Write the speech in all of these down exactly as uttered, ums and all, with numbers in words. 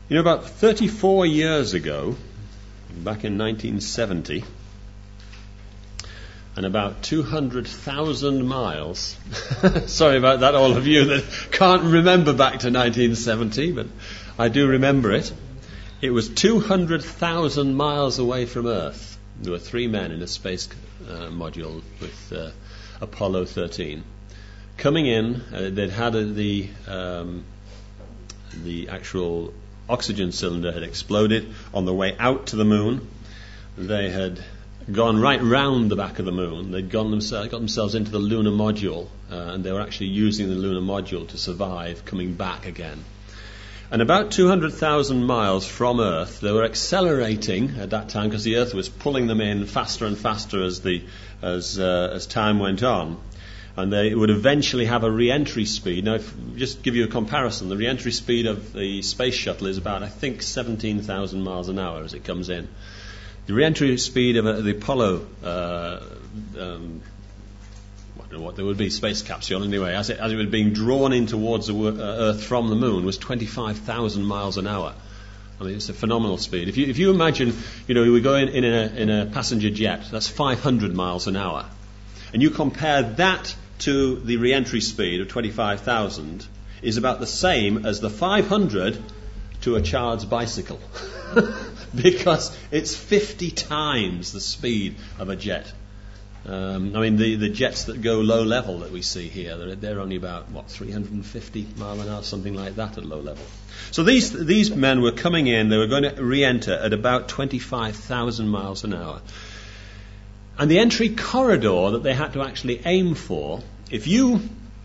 You know, about thirty-four years ago, back in nineteen seventy, and about two hundred thousand miles, sorry about that, all of you that can't remember back to nineteen seventy, but I do remember it. It was two hundred thousand miles away from Earth. There were three men in a space uh, module with uh, Apollo thirteen. Coming in, uh, they'd had a, the um, the actual oxygen cylinder had exploded on the way out to the moon. They had gone right round the back of the moon. They'd gone themselves, got themselves into the lunar module, uh, and they were actually using the lunar module to survive coming back again. And about two hundred thousand miles from Earth, they were accelerating at that time because the Earth was pulling them in faster and faster as the as uh, as time went on. And they would eventually have a re-entry speed. Now, if, just give you a comparison, the re-entry speed of the space shuttle is about, I think, seventeen thousand miles an hour as it comes in. The re-entry speed of uh, the Apollo, uh, um, I don't know what there would be, space capsule anyway, as it, as it was being drawn in towards the, uh, Earth from the moon, was twenty-five thousand miles an hour. I mean, it's a phenomenal speed. If you if you imagine, you know, we go in, in, a, in a passenger jet, that's five hundred miles an hour. And you compare that to the re-entry speed of twenty-five thousand, is about the same as the five hundred to a child's bicycle. Because it's fifty times the speed of a jet. Um, I mean, the, the jets that go low level that we see here, they're, they're only about, what, three hundred fifty miles an hour, something like that at low level. So these these men were coming in, they were going to re-enter at about twenty-five thousand miles an hour. And the entry corridor that they had to actually aim for, if you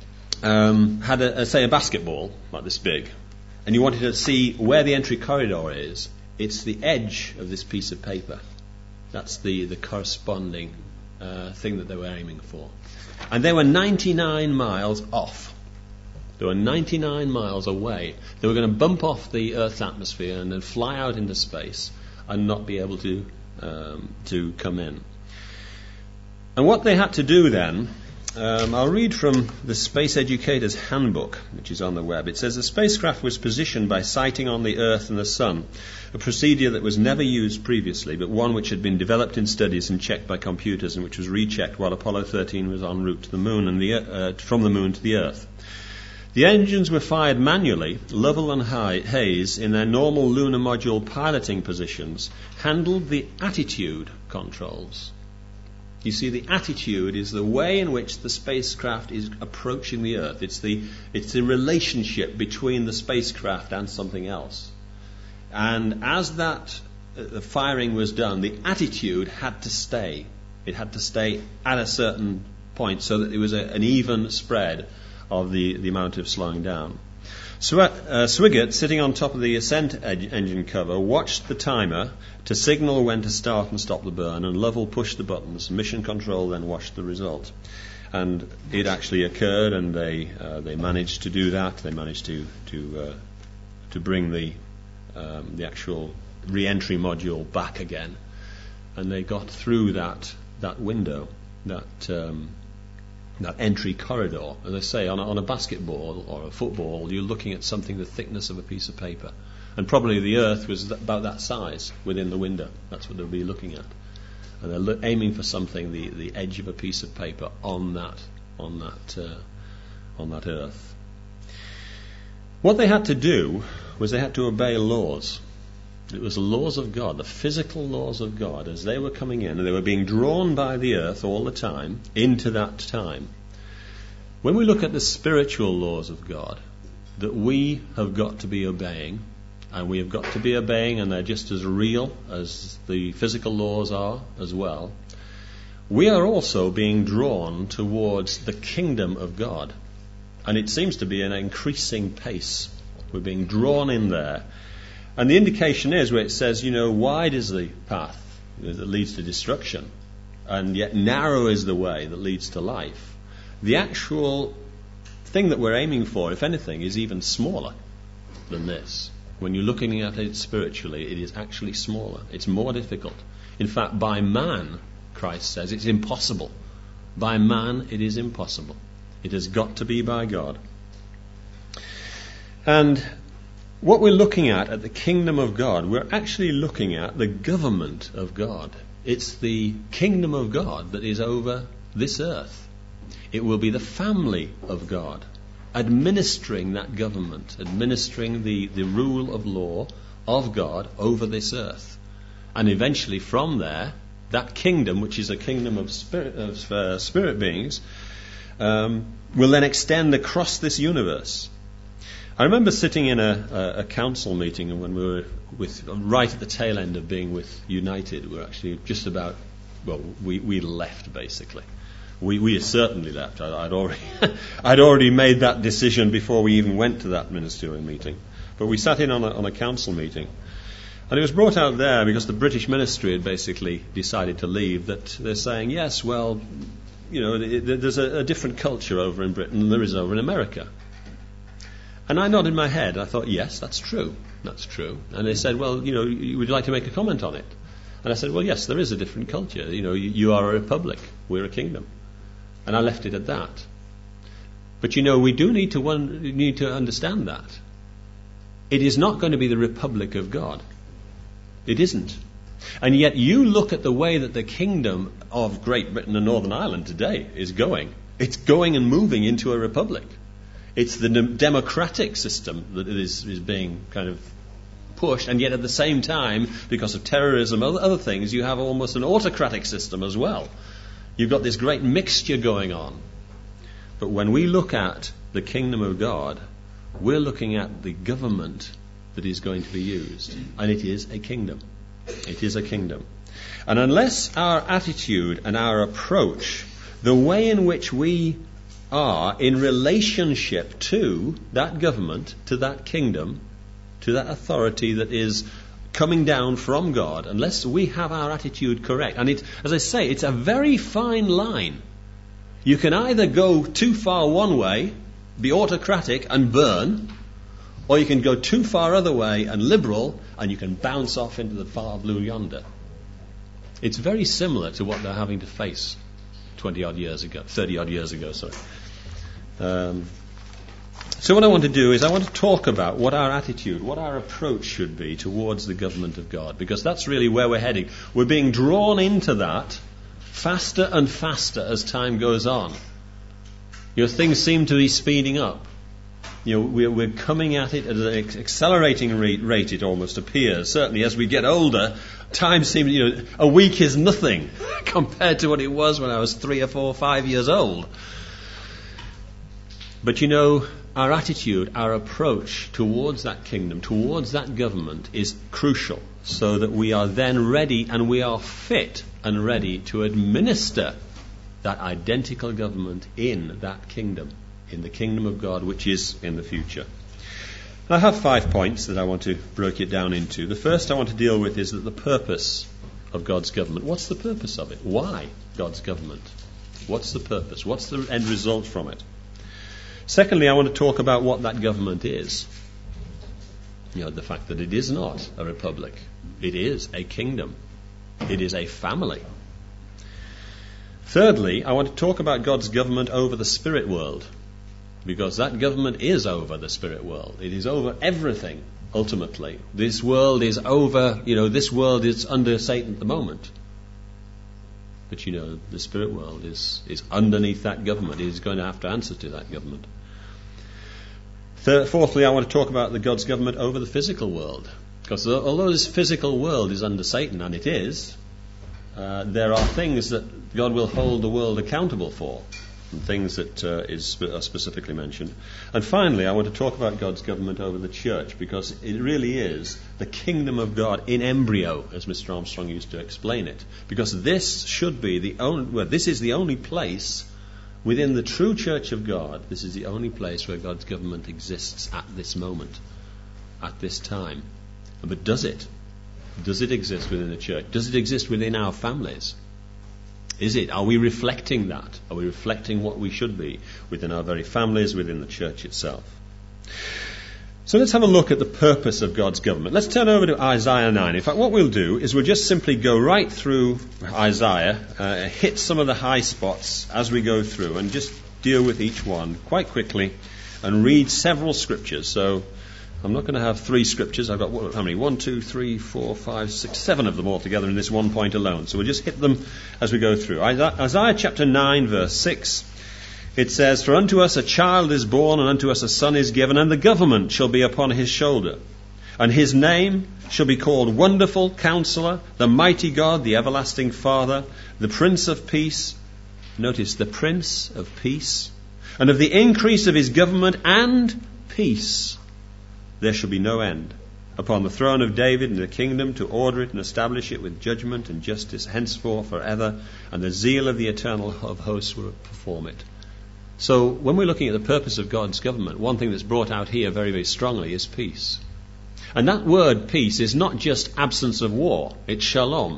um, had, a, a, say, a basketball like this big, and you wanted to see where the entry corridor is, it's the edge of this piece of paper. That's the, the corresponding uh, thing that they were aiming for. And they were ninety-nine miles off. They were ninety-nine miles away. They were going to bump off the Earth's atmosphere and then fly out into space and not be able to um, to come in. And what they had to do then, um, I'll read from the Space Educator's Handbook, which is on the web. It says, the spacecraft was positioned by sighting on the Earth and the Sun, a procedure that was never used previously, but one which had been developed in studies and checked by computers and which was rechecked while Apollo thirteen was en route to the Moon and the, uh, from the Moon to the Earth. The engines were fired manually. Lovell and Hayes, in their normal lunar module piloting positions, handled the attitude controls. You see, the attitude is the way in which the spacecraft is approaching the Earth. It's the it's the relationship between the spacecraft and something else. And as that uh, firing was done, the attitude had to stay. It had to stay at a certain point so that it was a, an even spread of the, the amount of slowing down. Sw- uh, Swigert, sitting on top of the ascent ed- engine cover, watched the timer to signal when to start and stop the burn, and Lovell pushed the buttons. Mission Control then watched the result. And it actually occurred, and they uh, they managed to do that. They managed to to uh, to bring the um, the actual re-entry module back again, and they got through that that window, that um, that entry corridor. As I say, on a, on a basketball or a football, you're looking at something the thickness of a piece of paper. And probably the Earth was th- about that size within the window. That's what they'll be looking at. And they're lo- aiming for something, the, the edge of a piece of paper on that, on that, uh, on that Earth. What they had to do was they had to obey laws. It was the laws of God, the physical laws of God, as they were coming in, and they were being drawn by the Earth all the time into that time. When we look at the spiritual laws of God that we have got to be obeying, and we have got to be obeying, and they're just as real as the physical laws are as well, we are also being drawn towards the kingdom of God. And it seems to be an increasing pace. We're being drawn in there. And the indication is where it says, you know, wide is the path that leads to destruction, and yet narrow is the way that leads to life. The actual thing that we're aiming for, if anything, is even smaller than this. When you're looking at it spiritually, it is actually smaller. It's more difficult. In fact, by man, Christ says, it's impossible. By man, it is impossible. It has got to be by God. And what we're looking at at the kingdom of God, we're actually looking at the government of God. It's the kingdom of God that is over this earth. It will be the family of God, administering that government, administering the, the rule of law of God over this earth. And eventually from there, that kingdom, which is a kingdom of spirit, of, uh, spirit beings, um, will then extend across this universe. I remember sitting in a, a, a council meeting when we were with, right at the tail end of being with United. We were actually just about, well, we, we left basically. We we certainly left. I, I'd already I'd already made that decision before we even went to that ministerial meeting. But we sat in on a, on a council meeting, and it was brought out there because the British ministry had basically decided to leave. That they're saying, yes, well, you know, it, there's a, a different culture over in Britain than there is over in America. And I nodded my head. I thought, yes, that's true. That's true. And they said, well, you know, would you like to make a comment on it? And I said, well, yes, there is a different culture. You know, you, you are a republic. We're a kingdom. And I left it at that. But, you know, we do need to one, need to understand that. It is not going to be the Republic of God. It isn't. And yet you look at the way that the kingdom of Great Britain and Northern Ireland today is going. It's going and moving into a republic. It's the democratic system that is, is being kind of pushed, and yet at the same time, because of terrorism and other things, you have almost an autocratic system as well. You've got this great mixture going on. But when we look at the kingdom of God, we're looking at the government that is going to be used. And it is a kingdom. It is a kingdom. And unless our attitude and our approach, the way in which we are in relationship to that government, to that kingdom, to that authority that is coming down from God, unless we have our attitude correct. And it, as I say, it's a very fine line. You can either go too far one way, be autocratic and burn, or you can go too far other way and liberal, and you can bounce off into the far blue yonder. It's very similar to what they're having to face twenty odd years ago, thirty odd years ago, sorry. Um, so what I want to do is I want to talk about what our attitude, what our approach should be towards the government of God, because that's really where we're heading. We're being drawn into that faster and faster as time goes on. You know, things seem to be speeding up. You know, we're, we're coming at it at an accelerating rate, rate, it almost appears. Certainly as we get older, time seems, you know, a week is nothing compared to what it was when I was three or four, five years old. But you know, our attitude, our approach towards that kingdom, towards that government is crucial, so that we are then ready and we are fit and ready to administer that identical government in that kingdom, in the kingdom of God, which is in the future. I have five points that I want to break it down into. The first I want to deal with is that the purpose of God's government. What's the purpose of it? Why God's government? What's the purpose? What's the end result from it? Secondly, I want to talk about what that government is. You know, the fact that it is not a republic. It is a kingdom. It is a family. Thirdly, I want to talk about God's government over the spirit world, because that government is over the spirit world. It is over everything, ultimately. This world is over, you know, this world is under Satan at the moment. But you know, the spirit world is, is underneath that government. It is going to have to answer to that government. Third, fourthly, I want to talk about the God's government over the physical world. Because although this physical world is under Satan, and it is, uh, there are things that God will hold the world accountable for, and things that uh, is, are specifically mentioned. And finally, I want to talk about God's government over the church, because it really is the kingdom of God in embryo, as Mister Armstrong used to explain it. Because this should be the only, well, this is the only place within the true church of God. This is the only place where God's government exists at this moment, at this time. But does it? Does it exist within the church? Does it exist within our families? Is it? Are we reflecting that? Are we reflecting what we should be within our very families, within the church itself? So let's have a look at the purpose of God's government. Let's turn over to Isaiah nine. In fact, what we'll do is we'll just simply go right through Isaiah, uh, hit some of the high spots as we go through, and just deal with each one quite quickly and read several scriptures. So I'm not going to have three scriptures. I've got, how many? One, two, three, four, five, six, seven of them all together in this one point alone. So we'll just hit them as we go through. Isaiah chapter nine, verse six. It says, "For unto us a child is born, and unto us a son is given, and the government shall be upon his shoulder. And his name shall be called Wonderful Counselor, the Mighty God, the Everlasting Father, the Prince of Peace." Notice, the Prince of Peace. "And of the increase of his government and peace there shall be no end, upon the throne of David and the kingdom, to order it and establish it with judgment and justice henceforth forever, and the zeal of the eternal of hosts will perform it." So when we're looking at the purpose of God's government, one thing that's brought out here very, very strongly is peace. And that word peace is not just absence of war, it's shalom.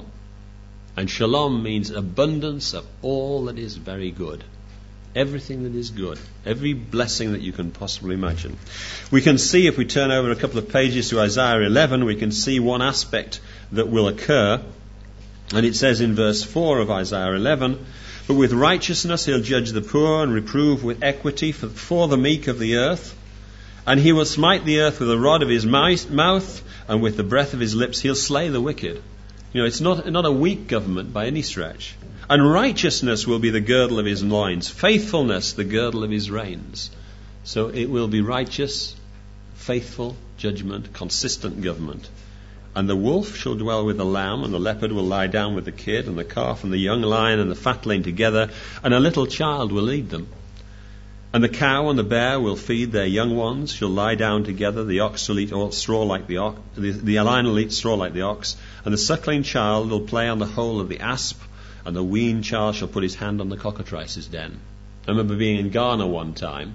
And shalom means abundance of all that is very good. Everything that is good. Every blessing that you can possibly imagine. We can see, if we turn over a couple of pages to Isaiah eleven, we can see one aspect that will occur. And it says in verse four of Isaiah eleven, "But with righteousness he'll judge the poor, and reprove with equity for, for the meek of the earth. And he will smite the earth with the rod of his mouth, and with the breath of his lips he'll slay the wicked." You know, it's not, not a weak government by any stretch. "And righteousness will be the girdle of his loins, faithfulness the girdle of his reins." So it will be righteous, faithful judgment, consistent government. "And the wolf shall dwell with the lamb, and the leopard will lie down with the kid, and the calf and the young lion and the fatling together, and a little child will lead them. And the cow and the bear will feed their young ones, shall lie down together, the ox will eat straw like the ox, the, the lion will eat straw like the ox, and the suckling child will play on the hole of the asp, and the weaned child shall put his hand on the cockatrice's den." I remember being in Ghana one time,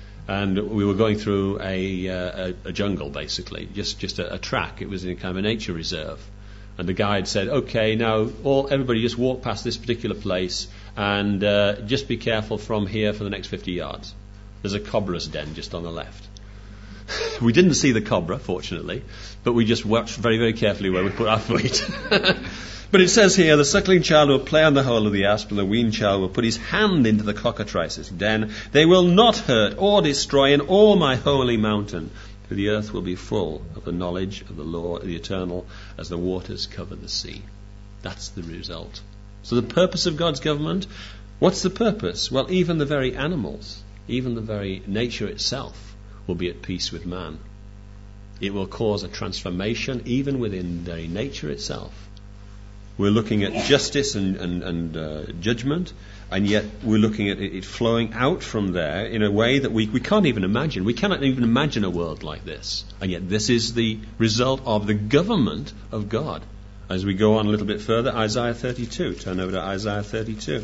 and we were going through a, uh, a, a jungle, basically, just, just a, a track. It was in kind of a nature reserve. And the guide said, "Okay, now all everybody just walk past this particular place, and uh, just be careful from here for the next fifty yards. There's a cobra's den just on the left." We didn't see the cobra, fortunately, but we just watched very, very carefully where we put our feet. But it says here, "The suckling child will play on the hole of the asp, and the weaned child will put his hand into the cockatrice's den. They will not hurt or destroy in all my holy mountain, for the earth will be full of the knowledge of the law of the eternal as the waters cover the sea." That's the result. So the purpose of God's government, what's the purpose? Well, even the very animals, even the very nature itself will be at peace with man. It will cause a transformation even within the very nature itself. We're looking at justice and, and, and uh, judgment, and yet we're looking at it flowing out from there in a way that we, we can't even imagine. We cannot even imagine a world like this. And yet this is the result of the government of God. As we go on a little bit further, Isaiah thirty-two. Turn over to Isaiah thirty-two.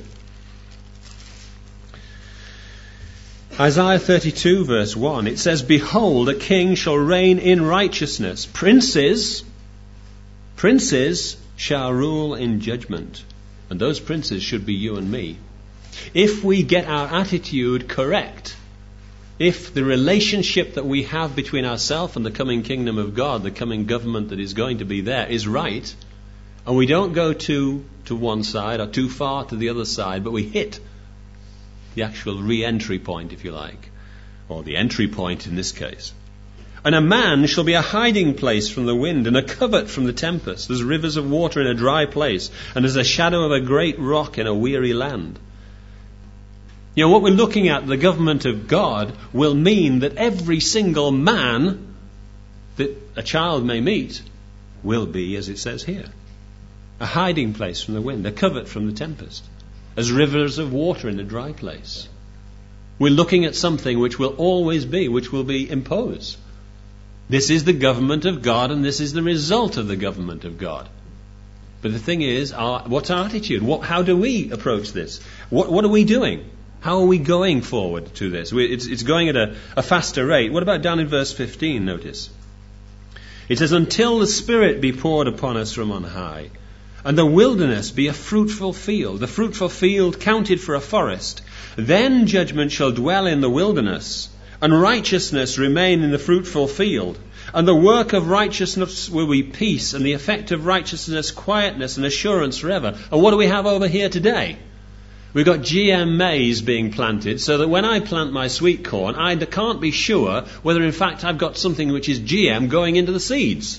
Isaiah thirty-two, verse one. It says, "Behold, a king shall reign in righteousness. Princes, princes shall rule in judgment." And those princes should be you and me. If we get our attitude correct, if the relationship that we have between ourselves and the coming kingdom of God, the coming government that is going to be there, is right, and we don't go too to one side or too far to the other side, but we hit the actual re-entry point, if you like, or the entry point in this case. "And a man shall be a hiding place from the wind, and a covert from the tempest, as rivers of water in a dry place, and as a shadow of a great rock in a weary land." You know, what we're looking at, the government of God, will mean that every single man that a child may meet will be, as it says here, a hiding place from the wind, a covert from the tempest, as rivers of water in a dry place. We're looking at something which will always be, which will be imposed. This is the government of God, and this is the result of the government of God. But the thing is, our, what's our attitude? What, how do we approach this? What, what are we doing? How are we going forward to this? We, it's, it's going at a, a faster rate. What about down in verse fifteen, notice? It says, "Until the Spirit be poured upon us from on high, and the wilderness be a fruitful field, the fruitful field counted for a forest, then judgment shall dwell in the wilderness, and righteousness remain in the fruitful field. And the work of righteousness will be peace, and the effect of righteousness quietness and assurance forever." And what do we have over here today? We've got G M maize being planted so that when I plant my sweet corn, I can't be sure whether in fact I've got something which is G M going into the seeds.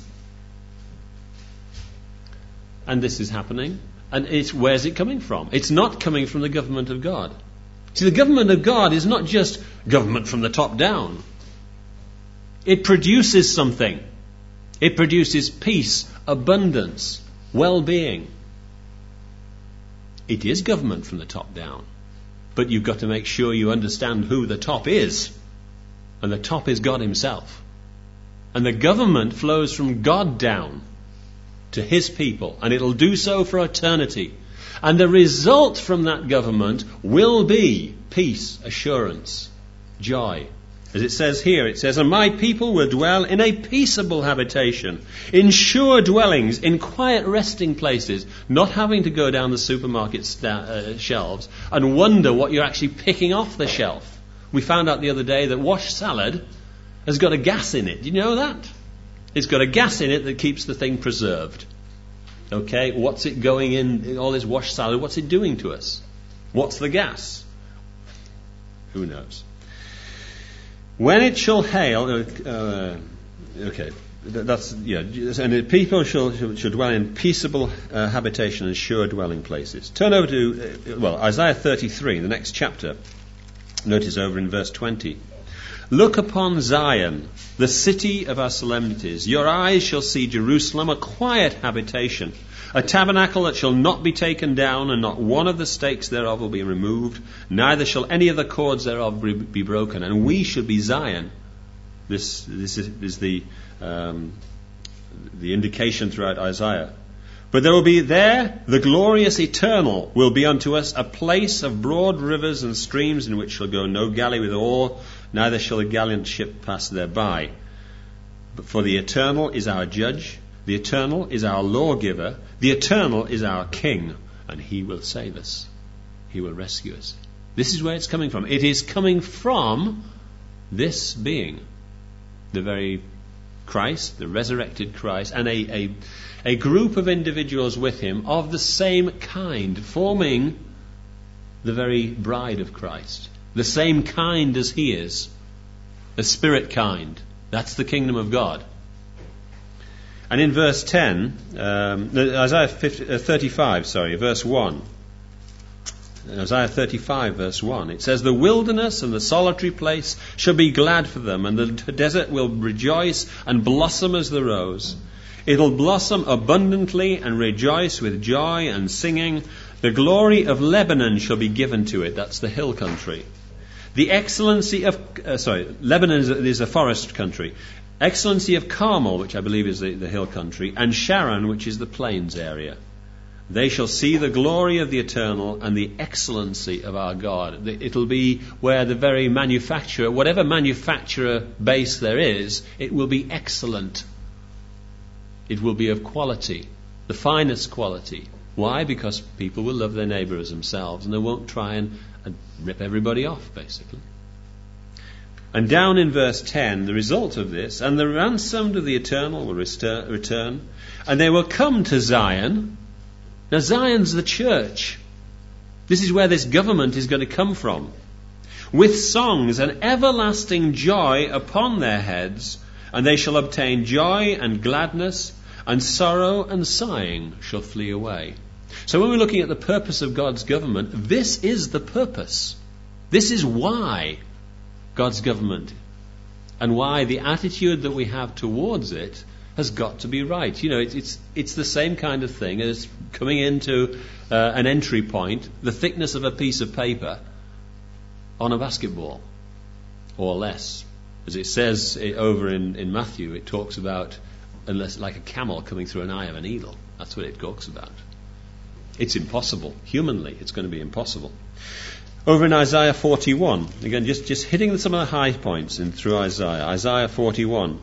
And this is happening. And it's, where's it coming from? It's not coming from the government of God. See, the government of God is not just government from the top down. It produces something. It produces peace, abundance, well-being. It is government from the top down. But you've got to make sure you understand who the top is. And the top is God himself. And the government flows from God down to his people. And it'll do so for eternity. And the result from that government will be peace, assurance, joy. As it says here, it says, and my people will dwell in a peaceable habitation, in sure dwellings, in quiet resting places, not having to go down the supermarket sta- uh, shelves and wonder what you're actually picking off the shelf. We found out the other day that wash salad has got a gas in it. Do you know that? It's got a gas in it that keeps the thing preserved. Okay, what's it going in, all this wash salad, what's it doing to us? What's the gas? Who knows? When it shall hail, uh, okay, that's, yeah, and the people shall, shall, shall dwell in peaceable uh, habitation and sure dwelling places. Turn over to, uh, well, Isaiah thirty-three, the next chapter. Notice over in verse twenty. Look upon Zion, the city of our solemnities. Your eyes shall see Jerusalem, a quiet habitation, a tabernacle that shall not be taken down, and not one of the stakes thereof will be removed, neither shall any of the cords thereof be broken. And we should be Zion. This, this is, is the, um, the indication throughout Isaiah. But there will be there, the glorious eternal will be unto us a place of broad rivers and streams, in which shall go no galley with oar, neither shall a gallant ship pass thereby. But for the eternal is our judge, the eternal is our lawgiver, the eternal is our king, and he will save us. He will rescue us. This is where it's coming from. It is coming from this being, the very Christ, the resurrected Christ, and a, a, a group of individuals with him of the same kind, forming the very bride of Christ. The same kind as he is. The spirit kind. That's the kingdom of God. And in verse ten, um, Isaiah fifty, uh, thirty-five, sorry, verse one. Isaiah thirty-five, verse one. It says, the wilderness and the solitary place shall be glad for them, and the desert will rejoice and blossom as the rose. It'll blossom abundantly and rejoice with joy and singing. The glory of Lebanon shall be given to it. That's the hill country. The excellency of, uh, sorry, Lebanon is a, is a forest country. Excellency of Carmel, which I believe is the, the hill country, and Sharon, which is the plains area. They shall see the glory of the eternal and the excellency of our God. It'll be where the very manufacturer, whatever manufacturer base there is, it will be excellent. It will be of quality, the finest quality. Why? Because people will love their neighbour as themselves, and they won't try and, and rip everybody off, basically. And down in verse ten, the result of this, and the ransomed of the eternal will return, and they will come to Zion. Now Zion's the church. This is where this government is going to come from. With songs and everlasting joy upon their heads, and they shall obtain joy and gladness, and sorrow and sighing shall flee away. So when we're looking at the purpose of God's government, this is the purpose. This is why God's government, and why the attitude that we have towards it has got to be right. You know, it's it's, it's the same kind of thing as coming into uh, an entry point, the thickness of a piece of paper on a basketball, or less. As it says over in, in Matthew, it talks about unless like a camel coming through an eye of a needle. That's what it talks about. It's impossible. Humanly, it's going to be impossible. Over in Isaiah forty-one, again, just, just hitting some of the high points in through Isaiah. Isaiah forty-one.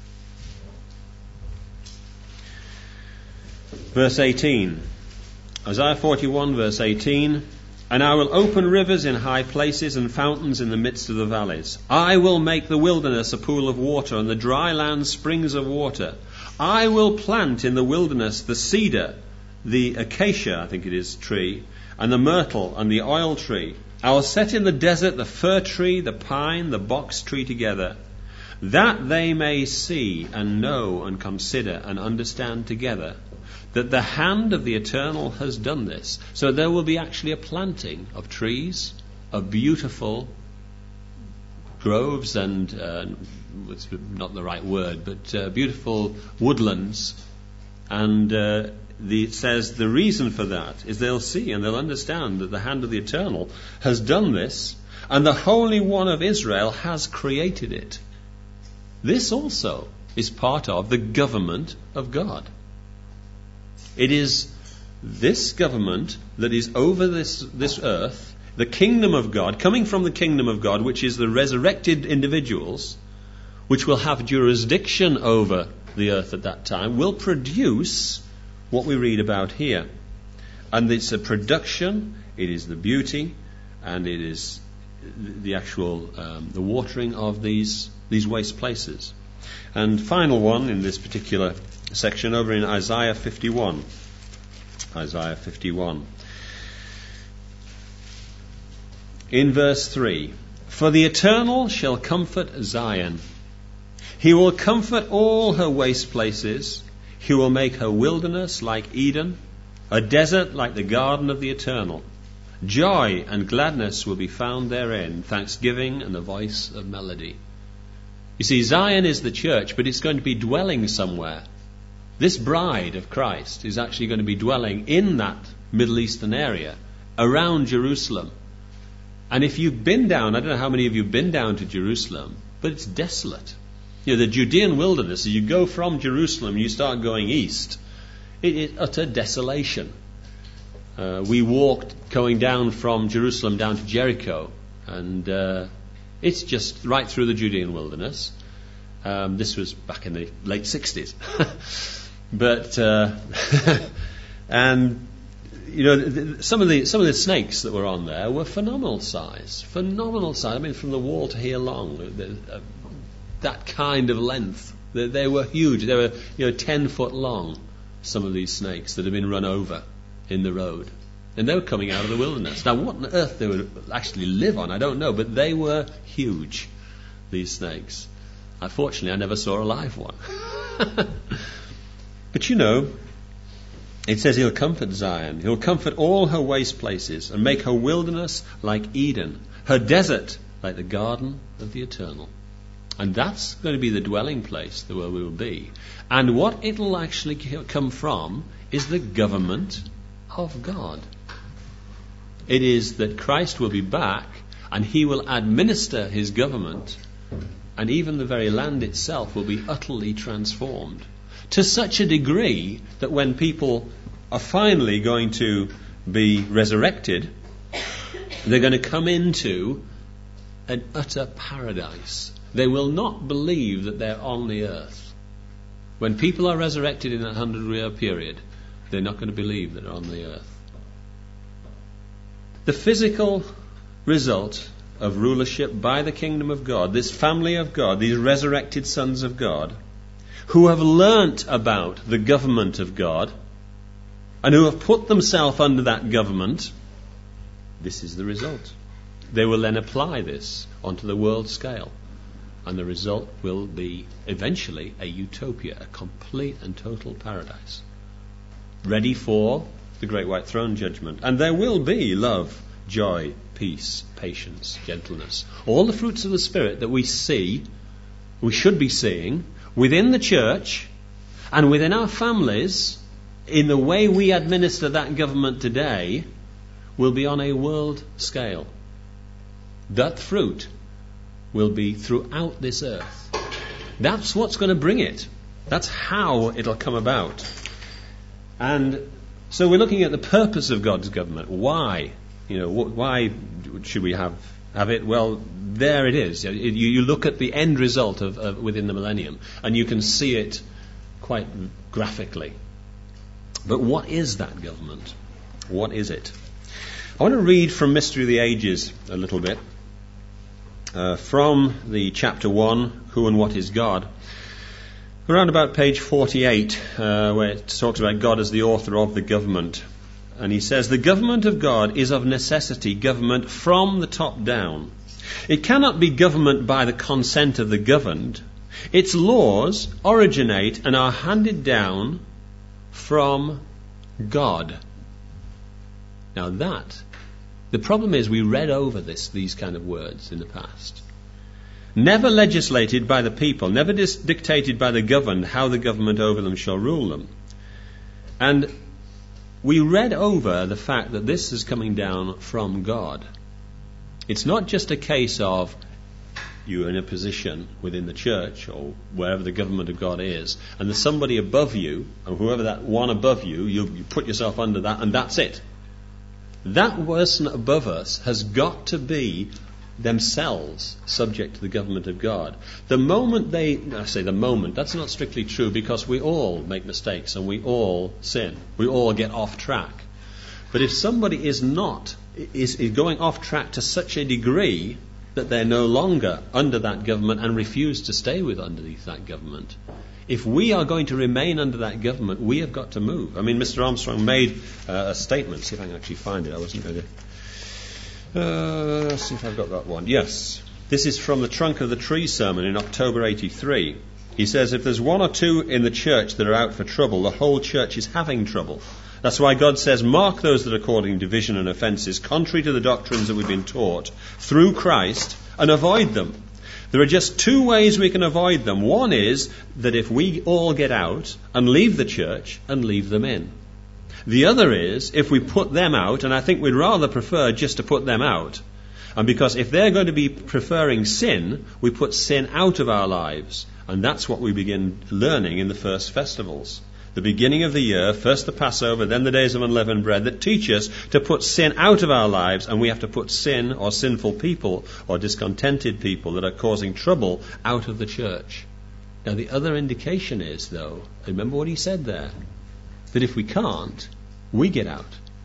Verse eighteen. Isaiah forty-one, verse eighteen. And I will open rivers in high places and fountains in the midst of the valleys. I will make the wilderness a pool of water, and the dry land springs of water. I will plant in the wilderness the cedar, the acacia, I think it is, tree, and the myrtle and the oil tree. I will set in the desert the fir tree, the pine, the box tree together, that they may see and know and consider and understand together that the hand of the Eternal has done this. So there will be actually a planting of trees, of beautiful groves and, uh, it's not the right word, but uh, beautiful woodlands. And uh, the, it says the reason for that is they'll see and they'll understand that the hand of the Eternal has done this, and the Holy One of Israel has created it. This also is part of the government of God. It is this government that is over this, this earth, the kingdom of God, coming from the kingdom of God, which is the resurrected individuals, which will have jurisdiction over the earth at that time, will produce what we read about here. And it's a production, it is the beauty, and it is the actual um, the watering of these these waste places. And final one in this particular section over in Isaiah fifty-one. Isaiah fifty-one. In verse three, for the Eternal shall comfort Zion. He will comfort all her waste places. He will make her wilderness like Eden, a desert like the garden of the Eternal. Joy and gladness will be found therein, thanksgiving and the voice of melody. You see, Zion is the church, but it's going to be dwelling somewhere. This bride of Christ is actually going to be dwelling in that Middle Eastern area, around Jerusalem. And if you've been down, I don't know how many of you have been down to Jerusalem, but it's desolate. You know, the Judean wilderness, as you go from Jerusalem, you start going east, it is utter desolation. Uh, we walked going down from Jerusalem down to Jericho, and uh, it's just right through the Judean wilderness. Um, this was back in the late sixties. but, uh, and, you know, the, some of the some of the snakes that were on there were phenomenal size. Phenomenal size. I mean, from the wall to here long. The, uh, that kind of length. They, they were huge. They were, you know, ten foot long, some of these snakes that had been run over in the road. And they were coming out of the wilderness. Now, what on earth they would actually live on, I don't know, but they were huge, these snakes. Unfortunately, I never saw a live one. But you know, it says he'll comfort Zion. He'll comfort all her waste places and make her wilderness like Eden, her desert like the garden of the Eternal. And that's going to be the dwelling place where we will be. And what it'll actually come from is the government of God. It is that Christ will be back and he will administer his government, and even the very land itself will be utterly transformed to such a degree that when people are finally going to be resurrected, they're going to come into an utter paradise. They will not believe that they're on the earth. When people are resurrected in that hundred-year period, they're not going to believe that they're on the earth. The physical result of rulership by the kingdom of God, this family of God, these resurrected sons of God, who have learnt about the government of God and who have put themselves under that government, this is the result. They will then apply this onto the world scale. And the result will be eventually a utopia, a complete and total paradise, ready for the great white throne judgment. And there will be love, joy, peace, patience, gentleness, all the fruits of the Spirit that we see, we should be seeing within the church and within our families, in the way we administer that government today, will be on a world scale. That fruit will be throughout this earth. That's what's going to bring it. That's how it'll come about. And so we're looking at the purpose of God's government. Why? You know, why should we have have it? Well, there it is. You, you look at the end result of, of within the millennium, and you can see it quite graphically. But what is that government? What is it? I want to read from Mystery of the Ages a little bit. Uh, from the chapter one, Who and What is God, around about page forty-eight, uh, where it talks about God as the author of the government. and he says, the government of God is of necessity government from the top down. It cannot be government by the consent of the governed. Its laws originate and are handed down from God. Now that, the problem is we read over this, these kind of words in the past. Never legislated by the people, never dis- dictated by the governed how the government over them shall rule them. And we read over the fact that this is coming down from God. It's not just a case of you in a position within the church or wherever the government of God is, and there's somebody above you, and whoever that one above you, you, you put yourself under that, and that's it. That person above us has got to be themselves subject to the government of God. The moment they, I say the moment, that's not strictly true, because we all make mistakes and we all sin. We all get off track. But if somebody is not, is, is going off track to such a degree that they're no longer under that government and refuse to stay with underneath that government, if we are going to remain under that government, we have got to move. I mean, Mister Armstrong made uh, a statement. See if I can actually find it. I wasn't going to... Uh, let's see if I've got that one. Yes. This is from the Trunk of the Tree sermon in October eighty-three. He says, if there's one or two in the church that are out for trouble, the whole church is having trouble. That's why God says, mark those that are causing division and offences, contrary to the doctrines that we've been taught, through Christ, and avoid them. There are just two ways we can avoid them. One is that if we all get out and leave the church and leave them in. The other is if we put them out, and I think we'd rather prefer just to put them out. And because if they're going to be preferring sin, we put sin out of our lives. And that's what we begin learning in the first festivals. The beginning of the year, first the Passover, then the days of unleavened bread, that teach us to put sin out of our lives, and we have to put sin or sinful people or discontented people that are causing trouble out of the church. Now the other indication is, though, remember what he said there, that if we can't, we get out.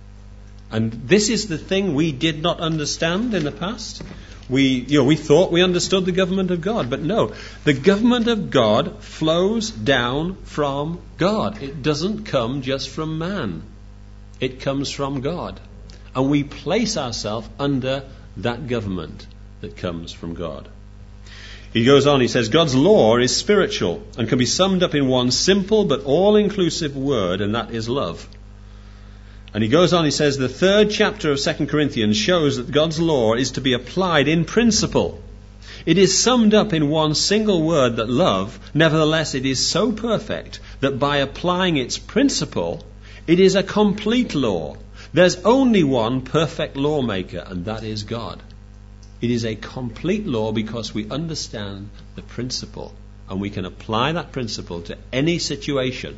And this is the thing we did not understand in the past. We, you know, we thought we understood the government of God, but no. The government of God flows down from God. It doesn't come just from man. It comes from God. And we place ourselves under that government that comes from God. He goes on, he says, God's law is spiritual and can be summed up in one simple but all-inclusive word, and that is love. And he goes on, he says, the third chapter of Second Corinthians shows that God's law is to be applied in principle. It is summed up in one single word, that love. Nevertheless, it is so perfect that by applying its principle, it is a complete law. There's only one perfect lawmaker, and that is God. It is a complete law because we understand the principle, and we can apply that principle to any situation.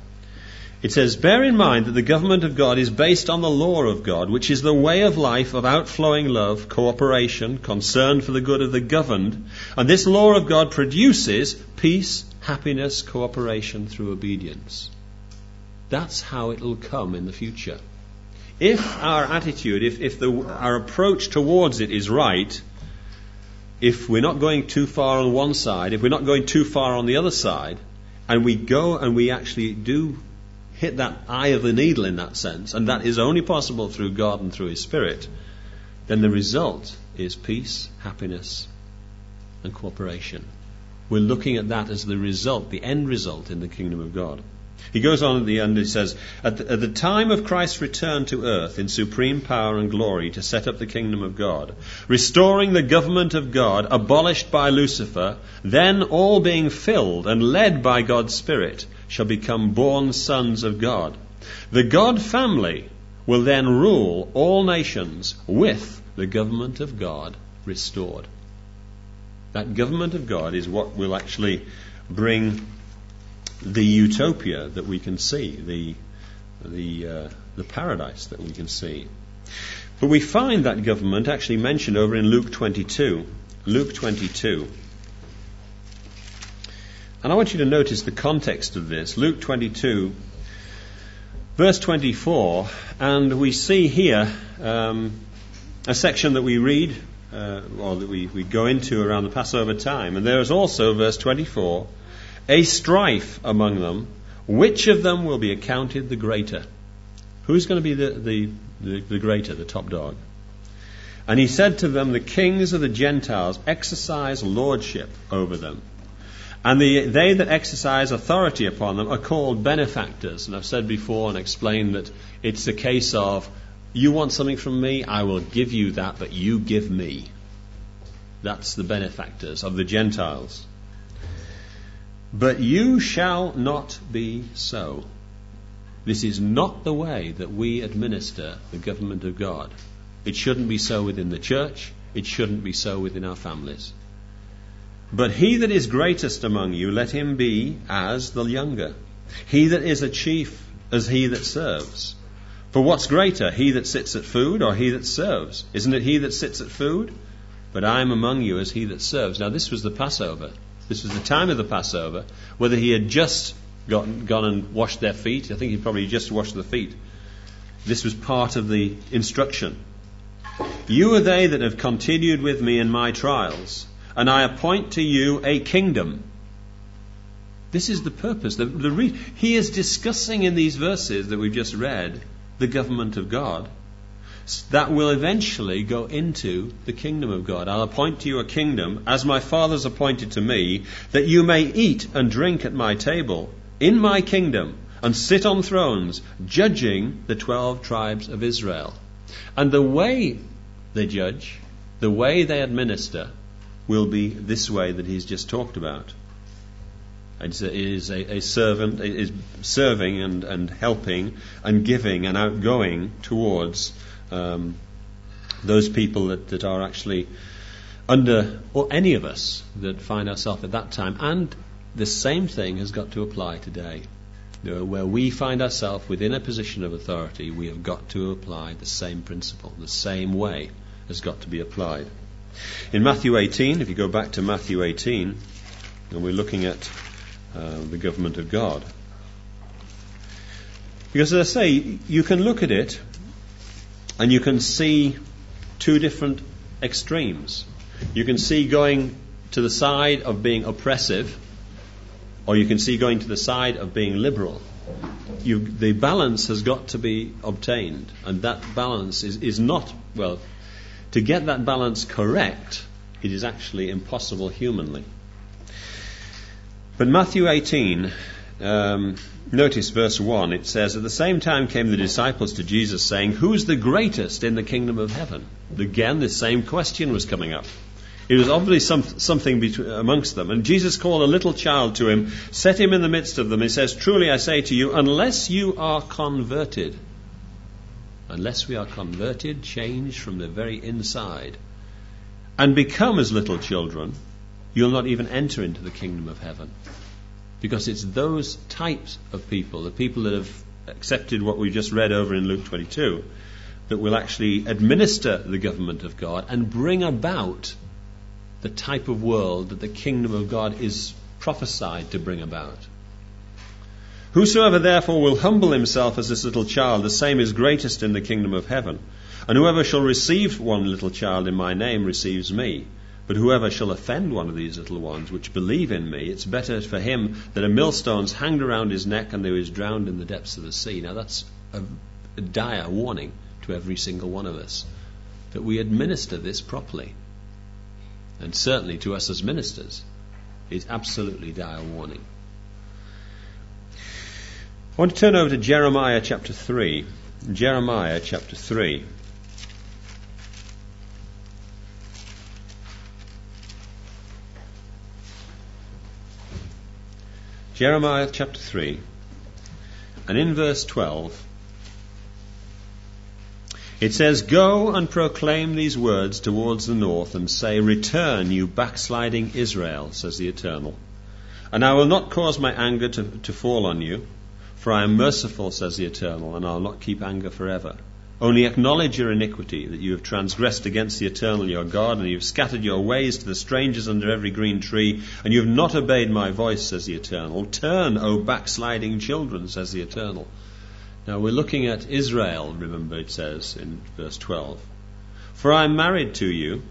It says, bear in mind that the government of God is based on the law of God, which is the way of life of outflowing love, cooperation, concern for the good of the governed. And this law of God produces peace, happiness, cooperation through obedience. That's how it will come in the future. If our attitude, if, if the, our approach towards it is right, if we're not going too far on one side, if we're not going too far on the other side, and we go and we actually do hit that eye of the needle in that sense, and that is only possible through God and through His Spirit, then the result is peace, happiness, and cooperation. We're looking at that as the result, the end result in the kingdom of God. He goes on at the end, he says, at the, at the time of Christ's return to earth in supreme power and glory to set up the kingdom of God, restoring the government of God abolished by Lucifer, then all being filled and led by God's Spirit shall become born sons of God. The God family will then rule all nations with the government of God restored. That government of God is what will actually bring the utopia that we can see, the the uh, the paradise that we can see. But we find that government actually mentioned over in Luke twenty-two. Luke twenty-two. And I want you to notice the context of this. Luke twenty-two, verse twenty-four, and we see here um, a section that we read, uh, or that we, we go into around the Passover time. And there is also, verse twenty-four, a strife among them, which of them will be accounted the greater? Who's going to be the, the, the, the greater, the top dog? And he said to them, the kings of the Gentiles exercise lordship over them. And the, they that exercise authority upon them are called benefactors. And I've said before and explained that it's a case of, you want something from me, I will give you that, but you give me. That's the benefactors of the Gentiles. But you shall not be so. This is not the way that we administer the government of God. It shouldn't be so within the church. It shouldn't be so within our families. But he that is greatest among you, let him be as the younger. He that is a chief as he that serves. For what's greater, he that sits at food or he that serves? Isn't it he that sits at food? But I am among you as he that serves. Now this was the Passover. This was the time of the Passover. Whether he had just gotten, gone and washed their feet, I think he probably just washed the feet. This was part of the instruction. You are they that have continued with me in my trials, and I appoint to you a kingdom. This is the purpose. The, the re- he is discussing in these verses that we've just read the government of God that will eventually go into the kingdom of God. I'll appoint to you a kingdom, as my Father's appointed to me, that you may eat and drink at my table in my kingdom, and sit on thrones, judging the twelve tribes of Israel. And the way they judge, the way they administer, will be this way that he's just talked about. It is a, a servant, it is serving and, and helping and giving and outgoing towards um, those people that, that are actually under, or any of us that find ourselves at that time. And the same thing has got to apply today. You know, where we find ourselves within a position of authority, we have got to apply the same principle, the same way has got to be applied. In Matthew eighteen, if you go back to Matthew eighteen, and we're looking at uh, the government of God. Because as I say, you can look at it and you can see two different extremes. You can see going to the side of being oppressive, or you can see going to the side of being liberal. You, the balance has got to be obtained, and that balance is, is not, well, to get that balance correct, it is actually impossible humanly. But Matthew eighteen, um, notice verse one, it says, at the same time came the disciples to Jesus saying, who's the greatest in the kingdom of heaven? Again, the same question was coming up. It was obviously some, something between, amongst them. And Jesus called a little child to him, set him in the midst of them. He says, truly I say to you, unless you are converted, unless we are converted, changed from the very inside, and become as little children, you'll not even enter into the kingdom of heaven. Because it's those types of people, the people that have accepted what we just read over in Luke twenty-two, that will actually administer the government of God and bring about the type of world that the kingdom of God is prophesied to bring about. Whosoever therefore will humble himself as this little child, the same is greatest in the kingdom of heaven. And whoever shall receive one little child in my name receives me. But whoever shall offend one of these little ones which believe in me, it's better for him that a millstone's hanged around his neck and that he is drowned in the depths of the sea. Now that's a, a dire warning to every single one of us, that we administer this properly. And certainly to us as ministers, it's absolutely dire warning. I want to turn over to Jeremiah chapter three. Jeremiah chapter three. Jeremiah chapter three. And in verse twelve, it says, go and proclaim these words towards the north and say, return, you backsliding Israel, says the Eternal. And I will not cause my anger to, to fall on you, for I am merciful, says the Eternal, and I will not keep anger forever. Only acknowledge your iniquity, that you have transgressed against the Eternal your God, and you have scattered your ways to the strangers under every green tree, and you have not obeyed my voice, says the Eternal. Turn, O backsliding children, says the Eternal. Now we're looking at Israel, remember it says in verse twelve. For I am married to you,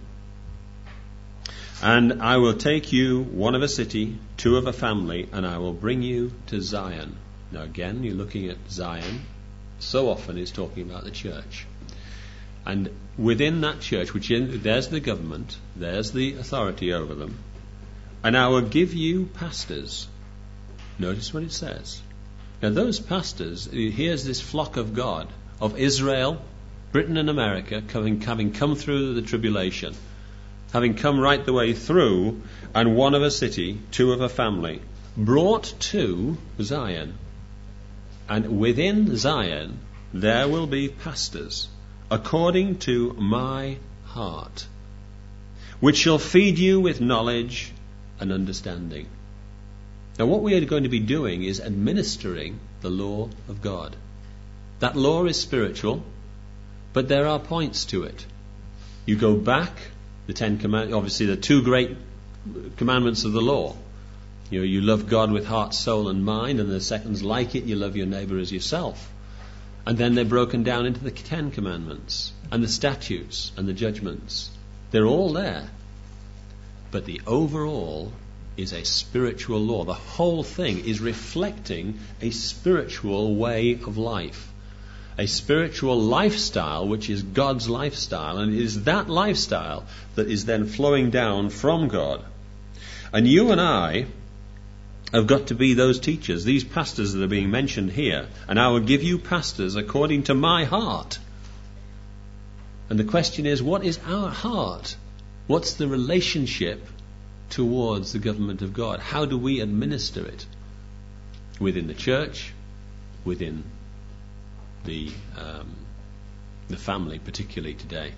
and I will take you, one of a city, two of a family, and I will bring you to Zion. Now again, you're looking at Zion, so often is talking about the church. And within that church, which in, there's the government, there's the authority over them, and I will give you pastors. Notice what it says. Now those pastors, here's this flock of God, of Israel, Britain and America, having, having come through the tribulation, having come right the way through, and one of a city, two of a family, brought to Zion. And within Zion there will be pastors, according to my heart, which shall feed you with knowledge and understanding. Now what we are going to be doing is administering the law of God. That law is spiritual, but there are points to it. You go back, the Ten Commandments, obviously the two great commandments of the law. You know, you love God with heart, soul and mind, and the second's like it, you love your neighbour as yourself. And then they're broken down into the Ten Commandments and the statutes and the judgments. They're all there. But the overall is a spiritual law. The whole thing is reflecting a spiritual way of life. A spiritual lifestyle which is God's lifestyle. And it is that lifestyle that is then flowing down from God. And you and I have got to be those teachers, these pastors that are being mentioned here. And I will give you pastors according to my heart. And the question is, what is our heart? What's the relationship towards the government of God? How do we administer it? Within the church, within the um, the family, particularly today.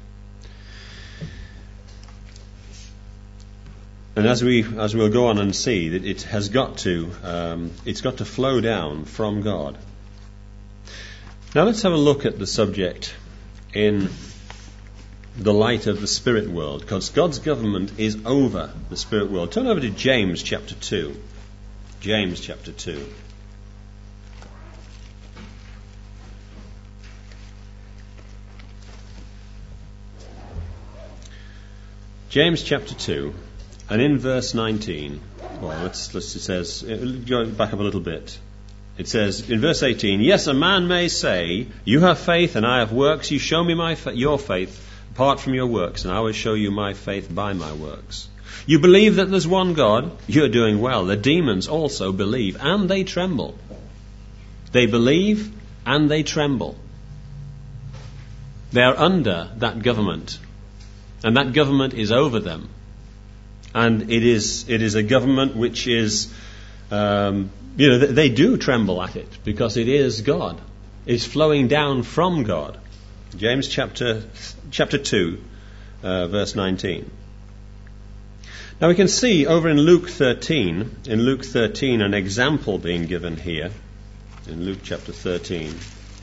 And as we as we'll go on and see, that it has got to um, it's got to flow down from God. Now let's have a look at the subject in the light of the spirit world, because God's government is over the spirit world. Turn over to James chapter two. James chapter two. James chapter two. And in verse nineteen, well, let's, let's, it says, go back up a little bit. It says in verse eighteen, yes, a man may say, you have faith and I have works. You show me my fa- your faith apart from your works, and I will show you my faith by my works. You believe that there's one God. You're doing well. The demons also believe, and they tremble. They believe, and they tremble. They are under that government, and that government is over them. And it is it is a government which is, um, you know, they do tremble at it because it is God. It's flowing down from God. James chapter chapter two, uh, verse nineteen. Now we can see over in Luke thirteen, in Luke thirteen, an example being given here. In Luke chapter thirteen.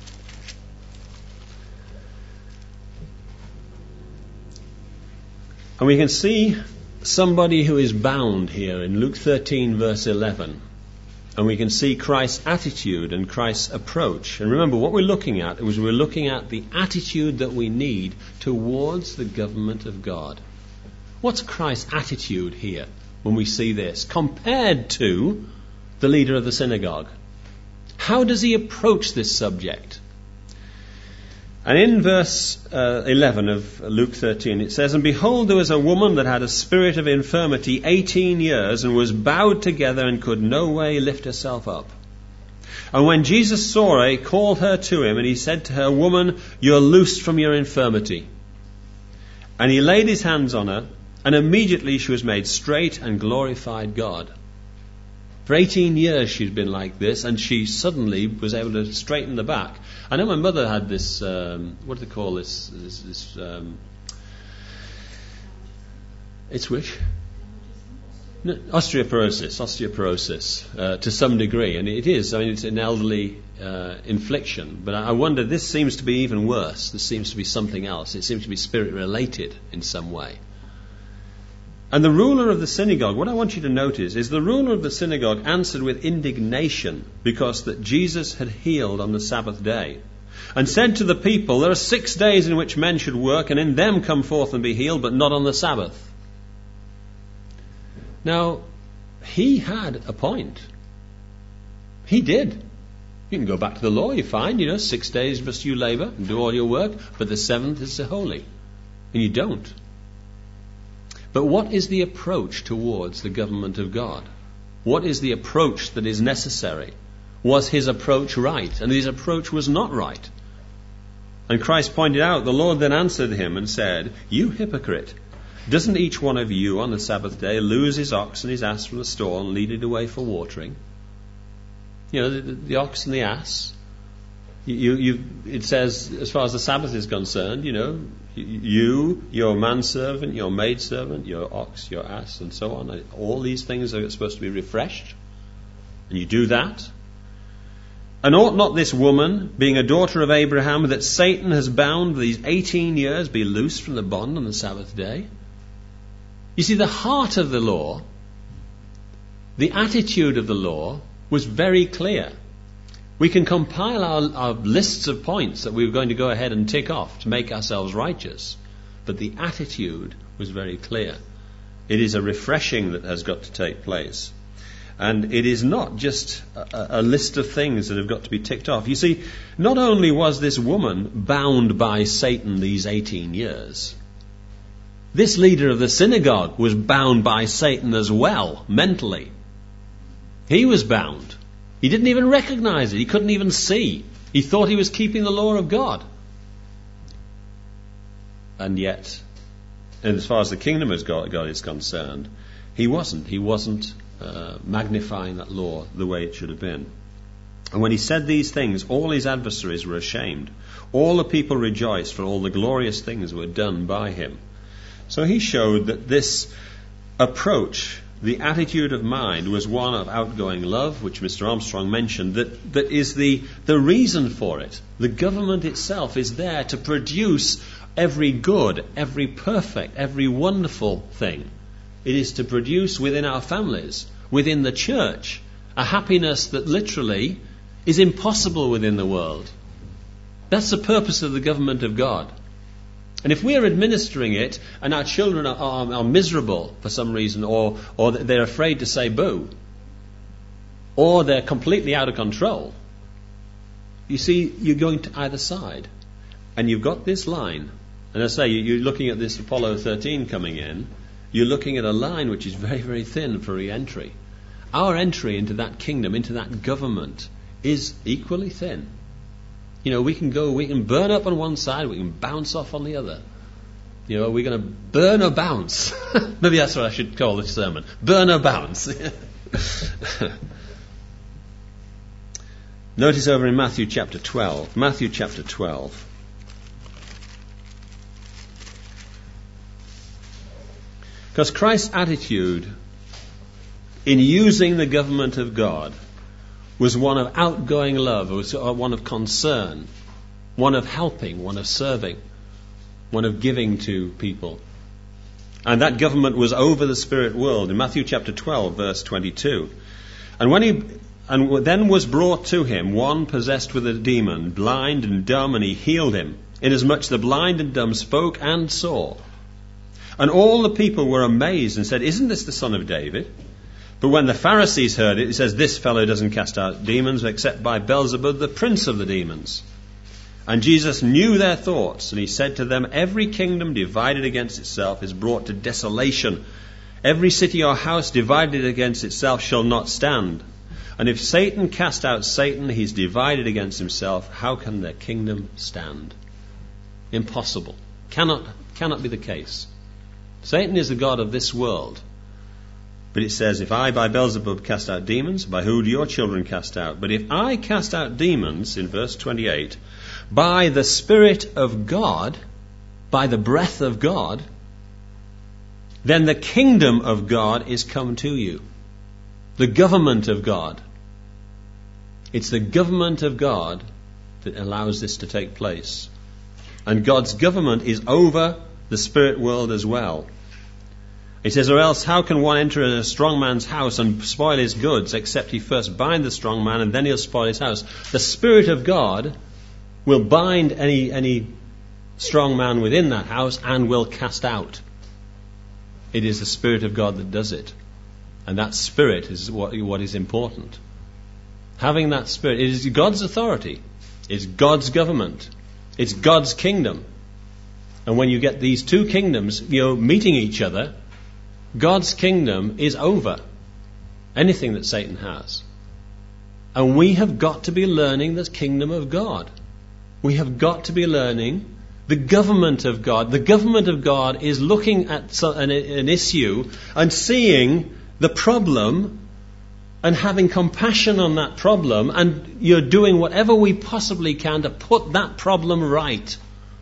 And we can see somebody who is bound here in Luke thirteen verse eleven. And we can see Christ's attitude and Christ's approach. And remember, what we're looking at is we're looking at the attitude that we need towards the government of God. What's Christ's attitude here when we see this compared to the leader of the synagogue? How does he approach this subject? And in verse uh, eleven of Luke thirteen, it says, and behold, there was a woman that had a spirit of infirmity eighteen years, and was bowed together, and could no way lift herself up. And when Jesus saw her, he called her to him, and he said to her, woman, you're loosed from your infirmity. And he laid his hands on her, and immediately she was made straight and glorified God. For eighteen years she'd been like this, and she suddenly was able to straighten the back. I know my mother had this, um, what do they call this? this, this um, it's which? No, osteoporosis, osteoporosis, uh, to some degree. And it is, I mean, it's an elderly uh, infliction. But I wonder, this seems to be even worse. This seems to be something else. It seems to be spirit-related in some way. And the ruler of the synagogue, what I want you to notice is the ruler of the synagogue answered with indignation because that Jesus had healed on the Sabbath day, and said to the people, there are six days in which men should work, and in them come forth and be healed, but not on the Sabbath. Now, he had a point. He did. You can go back to the law, you're fine, you know, six days must you labour and do all your work, but the seventh is holy. And you don't. But what is the approach towards the government of God? What is the approach that is necessary? Was his approach right? And his approach was not right. And Christ pointed out, the Lord then answered him and said, "You hypocrite, doesn't each one of you on the Sabbath day lose his ox and his ass from the stall and lead it away for watering?" You know, the, the ox and the ass. You, you, it says, as far as the Sabbath is concerned, you know, you, your manservant, your maidservant, your ox, your ass, and so on. All these things are supposed to be refreshed. And you do that. And ought not this woman, being a daughter of Abraham, that Satan has bound for these eighteen years, be loosed from the bond on the Sabbath day? You see, the heart of the law, the attitude of the law, was very clear. We can compile our, our lists of points that we were going to go ahead and tick off to make ourselves righteous. But the attitude was very clear. It is a refreshing that has got to take place. And it is not just a, a list of things that have got to be ticked off. You see, not only was this woman bound by Satan these eighteen years, this leader of the synagogue was bound by Satan as well, mentally. He was bound. He didn't even recognize it. He couldn't even see. He thought he was keeping the law of God. And yet, and as far as the kingdom of God, God is concerned, he wasn't. He wasn't uh, magnifying that law the way it should have been. And when he said these things, all his adversaries were ashamed. All the people rejoiced for all the glorious things that were done by him. So he showed that this approach, the attitude of mind, was one of outgoing love, which Mister Armstrong mentioned, that, that is the, the reason for it. The government itself is there to produce every good, every perfect, every wonderful thing. It is to produce within our families, within the church, a happiness that literally is impossible within the world. That's the purpose of the government of God. And if we are administering it and our children are, are, are miserable for some reason, or, or they're afraid to say boo, or they're completely out of control, you see, you're going to either side. And you've got this line. And I say, you're looking at this Apollo thirteen coming in, you're looking at a line which is very, very thin for re-entry. Our entry into that kingdom, into that government, is equally thin. You know, we can go, we can burn up on one side, we can bounce off on the other. You know, we're going to burn or bounce. Maybe that's what I should call this sermon. Burn or bounce. Notice over in Matthew chapter twelve. Matthew chapter twelve. Because Christ's attitude in using the government of God was one of outgoing love, it was one of concern, one of helping, one of serving, one of giving to people. And that government was over the spirit world. In Matthew chapter twelve, verse twenty-two. And when he and then was brought to him one possessed with a demon, blind and dumb, and he healed him, inasmuch the blind and dumb spoke and saw. And all the people were amazed and said, "Isn't this the son of David?" But when the Pharisees heard it, it says, "This fellow doesn't cast out demons except by Beelzebub, the prince of the demons." And Jesus knew their thoughts, and he said to them, "Every kingdom divided against itself is brought to desolation. Every city or house divided against itself shall not stand. And if Satan cast out Satan, he's divided against himself. How can their kingdom stand?" Impossible. Cannot, cannot be the case. Satan is the god of this world. But it says, "If I by Beelzebub cast out demons, by who do your children cast out? But if I cast out demons," in verse twenty-eight, "by the Spirit of God," by the breath of God, "then the kingdom of God is come to you." The government of God. It's the government of God that allows this to take place. And God's government is over the spirit world as well. He says, "Or else how can one enter in a strong man's house and spoil his goods, except he first bind the strong man, and then he'll spoil his house?" The Spirit of God will bind any, any strong man within that house and will cast out. It is the Spirit of God that does it. And that Spirit is what, what is important. having that spirit. It is God's authority. It's God's government. It's God's kingdom. And when you get these two kingdoms, you know, meeting each other, God's kingdom is over anything that Satan has. And we have got to be learning the kingdom of God. We have got to be learning the government of God. The government of God is looking at an, an issue and seeing the problem and having compassion on that problem, and you're doing whatever we possibly can to put that problem right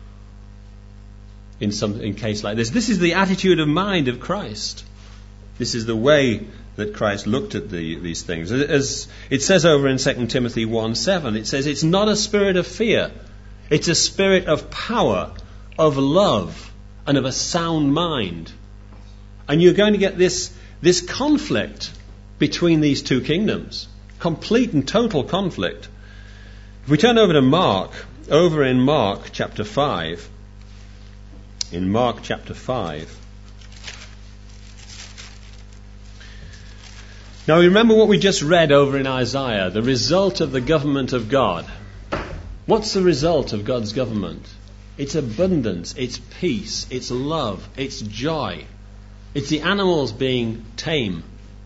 in some in case like this. This is the attitude of mind of Christ. This is the way that Christ looked at the, these things. As it says over in Second Timothy one seven, it says it's not a spirit of fear. It's a spirit of power, of love, and of a sound mind. And you're going to get this, this conflict between these two kingdoms. Complete and total conflict. If we turn over to Mark, over in Mark chapter five, in Mark chapter five, now remember what we just read over in Isaiah, the result of the government of God. What's the result of God's government? It's abundance, it's peace, it's love, it's joy. It's the animals being tame.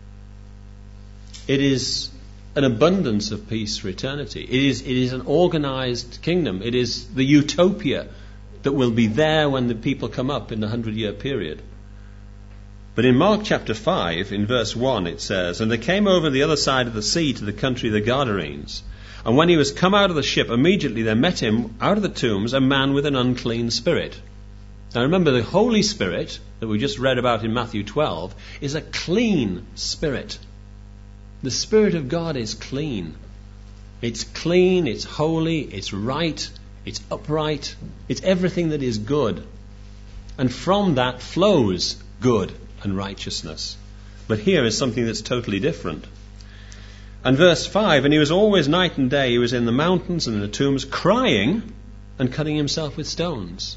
It is an abundance of peace for eternity. It is, it is an organized kingdom. It is the utopia that will be there when the people come up in the hundred-year period. But in Mark chapter five, in verse one, it says, "And they came over the other side of the sea to the country of the Gadarenes. And when he was come out of the ship, immediately there met him out of the tombs a man with an unclean spirit." Now remember, the Holy Spirit that we just read about in Matthew twelve is a clean spirit. The Spirit of God is clean. It's clean, it's holy, it's right, it's upright, it's everything that is good. And from that flows good and righteousness. But here is something that's totally different. And verse five, "And he was always night and day, he was in the mountains and in the tombs, crying and cutting himself with stones."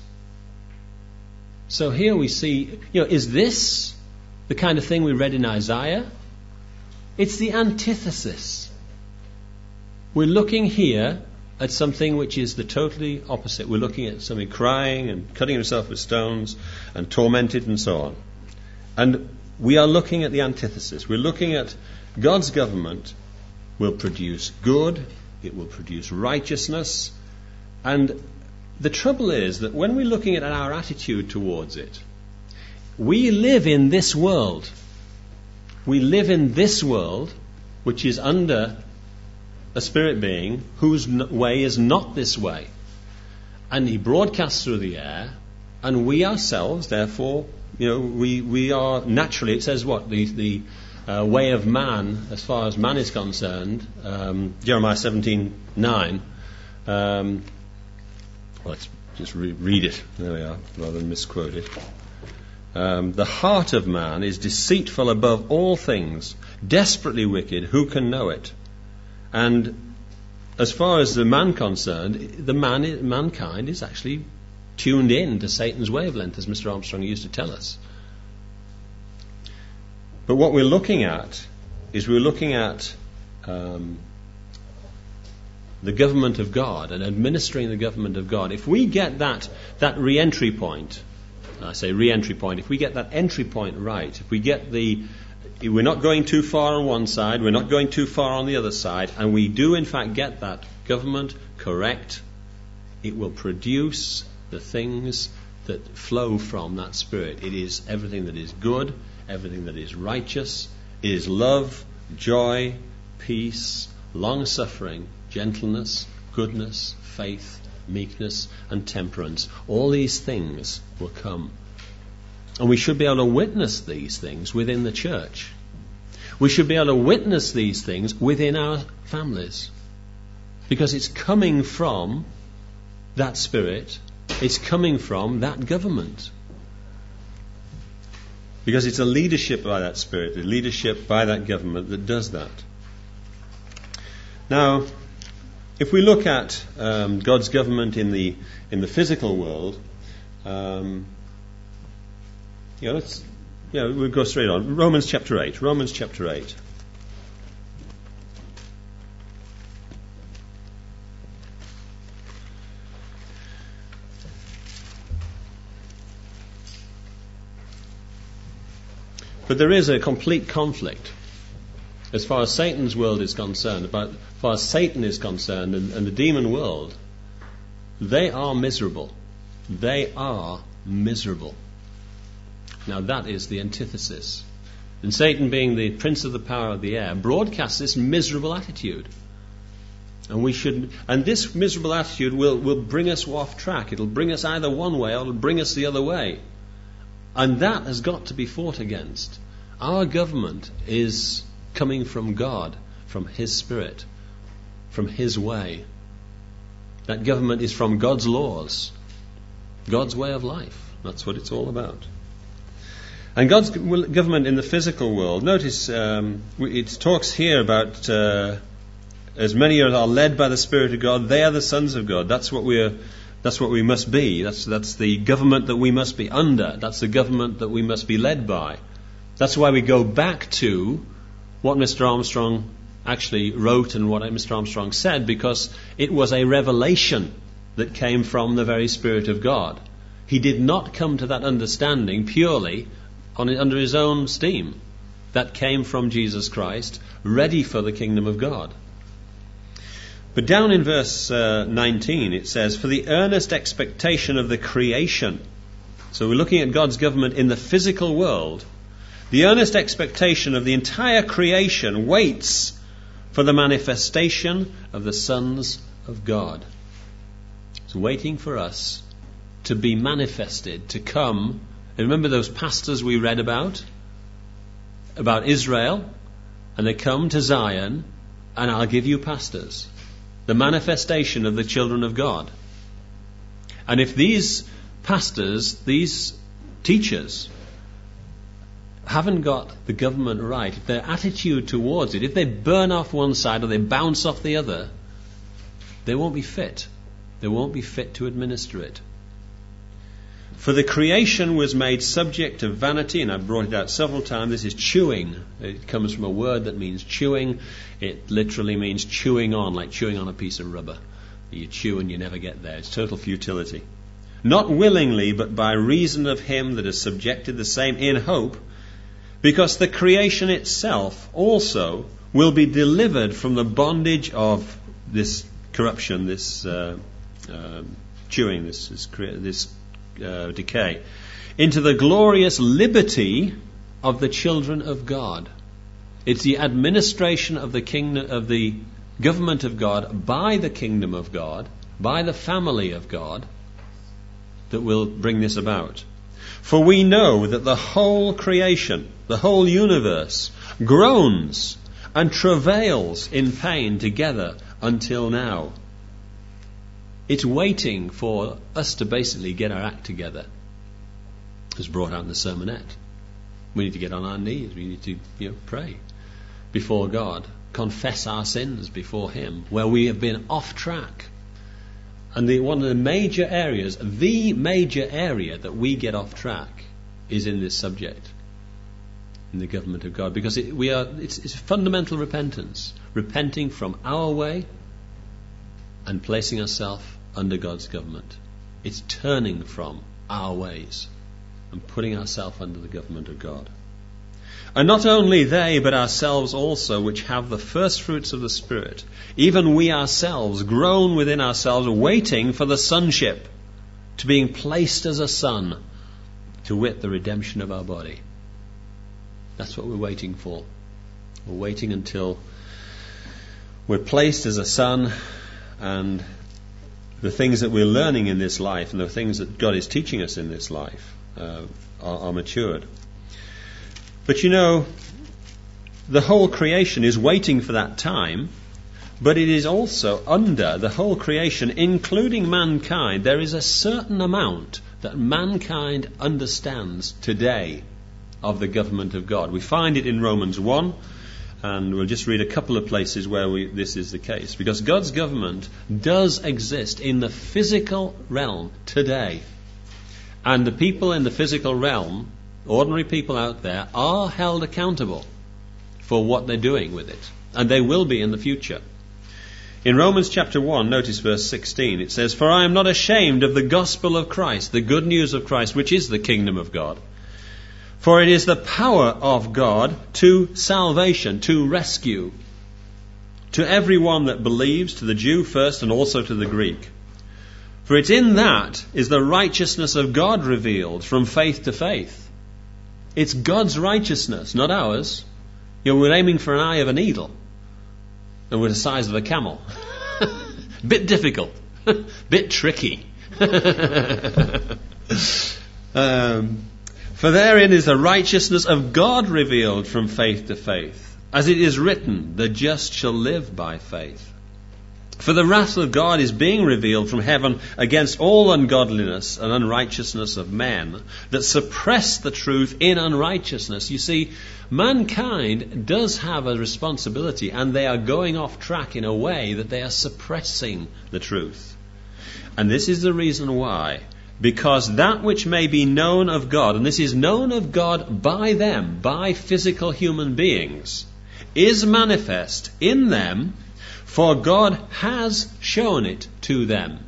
So here we see, you know, is this the kind of thing we read in Isaiah? It's the antithesis. We're looking here at something which is the totally opposite. We're looking at somebody crying and cutting himself with stones and tormented and so on. And we are looking at the antithesis. We're looking at God's government will produce good, it will produce righteousness. And the trouble is that when we're looking at our attitude towards it, we live in this world. We live in this world, which is under a spirit being whose way is not this way. And he broadcasts through the air, and we ourselves, therefore, you know, we, we are naturally, it says what? The, the uh, way of man, as far as man is concerned, um, Jeremiah seventeen nine, um, well, let's just re- read it, there we are, rather than misquote it. Um, "the heart of man is deceitful above all things, desperately wicked, who can know it?" And as far as the man concerned, the man, mankind is actually tuned in to Satan's wavelength, as Mister Armstrong used to tell us. But what we're looking at is we're looking at um, the government of God and administering the government of God. If we get that, that re-entry point, I say re-entry point, if we get that entry point right, if we get the, we're not going too far on one side, we're not going too far on the other side, and we do in fact get that government correct, it will produce the things that flow from that spirit. It is everything that is good, everything that is righteous, it is love, joy, peace, long-suffering, gentleness, goodness, faith, meekness and temperance. All these things will come. And we should be able to witness these things within the church. We should be able to witness these things within our families. Because it's coming from that spirit. It's coming from that government. Because it's a leadership by that spirit, a leadership by that government that does that. Now, if we look at um, God's government in the in the physical world, um, you know, let's you know, we'll go straight on. Romans chapter eight. Romans chapter eight. But there is a complete conflict. As far as Satan's world is concerned, about, as far as Satan is concerned and, and the demon world, they are miserable. They are miserable. Now that is the antithesis. And Satan, being the prince of the power of the air, broadcasts this miserable attitude. And we should, and this miserable attitude will, will bring us off track. It'll bring us either one way or it'll bring us the other way. And that has got to be fought against. Our government is coming from God, from His Spirit, from His way. That government is from God's laws, God's way of life. That's what it's all about. And God's government in the physical world, notice um, it talks here about uh, as many as are led by the Spirit of God, they are the sons of God. That's what we are. That's what we must be. That's that's the government that we must be under. That's the government that we must be led by. That's why we go back to what Mister Armstrong actually wrote and what Mister Armstrong said, because it was a revelation that came from the very Spirit of God. He did not come to that understanding purely on, under his own steam. That came from Jesus Christ, ready for the kingdom of God. But down in verse uh, nineteen it says, for the earnest expectation of the creation. So we're looking at God's government in the physical world. The earnest expectation of the entire creation waits for the manifestation of the sons of God. It's waiting for us to be manifested, to come. And remember those pastors we read about? About Israel? And they come to Zion, and I'll give you pastors. The manifestation of the children of God. And if these pastors, these teachers, haven't got the government right, if their attitude towards it, if they burn off one side or they bounce off the other, they won't be fit. They won't be fit to administer it. For the creation was made subject to vanity, and I've brought it out several times. This is chewing. It comes from a word that means chewing. It literally means chewing on, like chewing on a piece of rubber. You chew and you never get there. It's total futility. Not willingly, but by reason of Him that has subjected the same in hope, because the creation itself also will be delivered from the bondage of this corruption, this uh, uh, chewing, this this, this uh, decay, into the glorious liberty of the children of God. It's the administration of the kingdom, of the government of God by the kingdom of God, by the family of God, that will bring this about. For we know that the whole creation, the whole universe, groans and travails in pain together until now. It's waiting for us to basically get our act together. As brought out in the sermonette. We need to get on our knees. We need to, you know, pray before God. Confess our sins before Him, where we have been off track. And the, one of the major areas, the major area that we get off track is in this subject, in the government of God, because it, we are, it's, it's fundamental repentance, repenting from our way and placing ourselves under God's government. It's turning from our ways and putting ourselves under the government of God. And not only they, but ourselves also, which have the first fruits of the Spirit, even we ourselves, groan within ourselves, waiting for the sonship, to being placed as a son, to wit, the redemption of our body. That's what we're waiting for. We're waiting until we're placed as a son, and the things that we're learning in this life and the things that God is teaching us in this life uh, are, are matured. But you know, the whole creation is waiting for that time, but it is also under the whole creation, including mankind. There is a certain amount that mankind understands today of the government of God. We find it in Romans one, and we'll just read a couple of places where we, this is the case. Because God's government does exist in the physical realm today. And the people in the physical realm, ordinary people out there, are held accountable for what they're doing with it. And they will be in the future. In Romans chapter one, notice verse sixteen, it says, for I am not ashamed of the gospel of Christ, the good news of Christ, which is the kingdom of God. For it is the power of God to salvation, to rescue, to everyone that believes, to the Jew first and also to the Greek. For it's in that is the righteousness of God revealed from faith to faith. It's God's righteousness, not ours. You know, we're aiming for an eye of a needle, and we're the size of a camel. Bit difficult, bit tricky. um, For therein is the righteousness of God revealed from faith to faith. As it is written, the just shall live by faith. For the wrath of God is being revealed from heaven against all ungodliness and unrighteousness of men that suppress the truth in unrighteousness. You see, mankind does have a responsibility, and they are going off track in a way that they are suppressing the truth. And this is the reason why. Because that which may be known of God, and this is known of God by them, by physical human beings, is manifest in them, for God has shown it to them.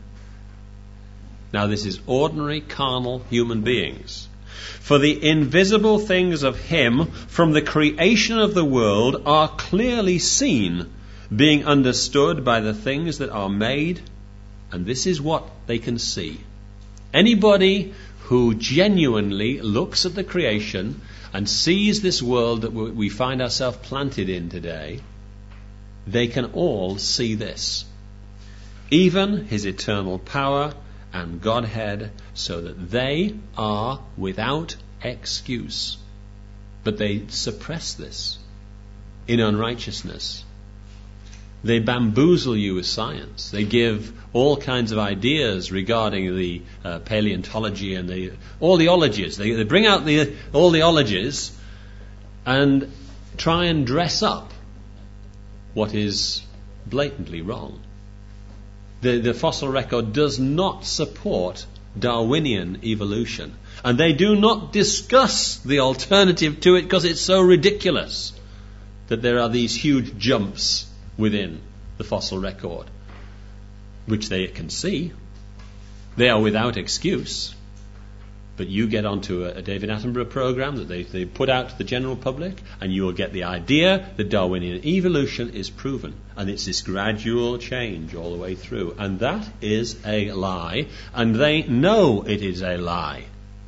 Now this is ordinary carnal human beings. For the invisible things of Him from the creation of the world are clearly seen, being understood by the things that are made, and this is what they can see. Anybody who genuinely looks at the creation and sees this world that we find ourselves planted in today, they can all see this. Even His eternal power and Godhead, so that they are without excuse. But they suppress this in unrighteousness. They bamboozle you with science. They give all kinds of ideas regarding the uh, paleontology and the all the ologies. They, they bring out the all the ologies and try and dress up what is blatantly wrong. The, the fossil record does not support Darwinian evolution, and they do not discuss the alternative to it because it's so ridiculous that there are these huge jumps within the fossil record, which they can see. They are without excuse. But you get onto a, a David Attenborough program that they, they put out to the general public, and you will get the idea that Darwinian evolution is proven. And it's this gradual change all the way through. And that is a lie. And they know it is a lie.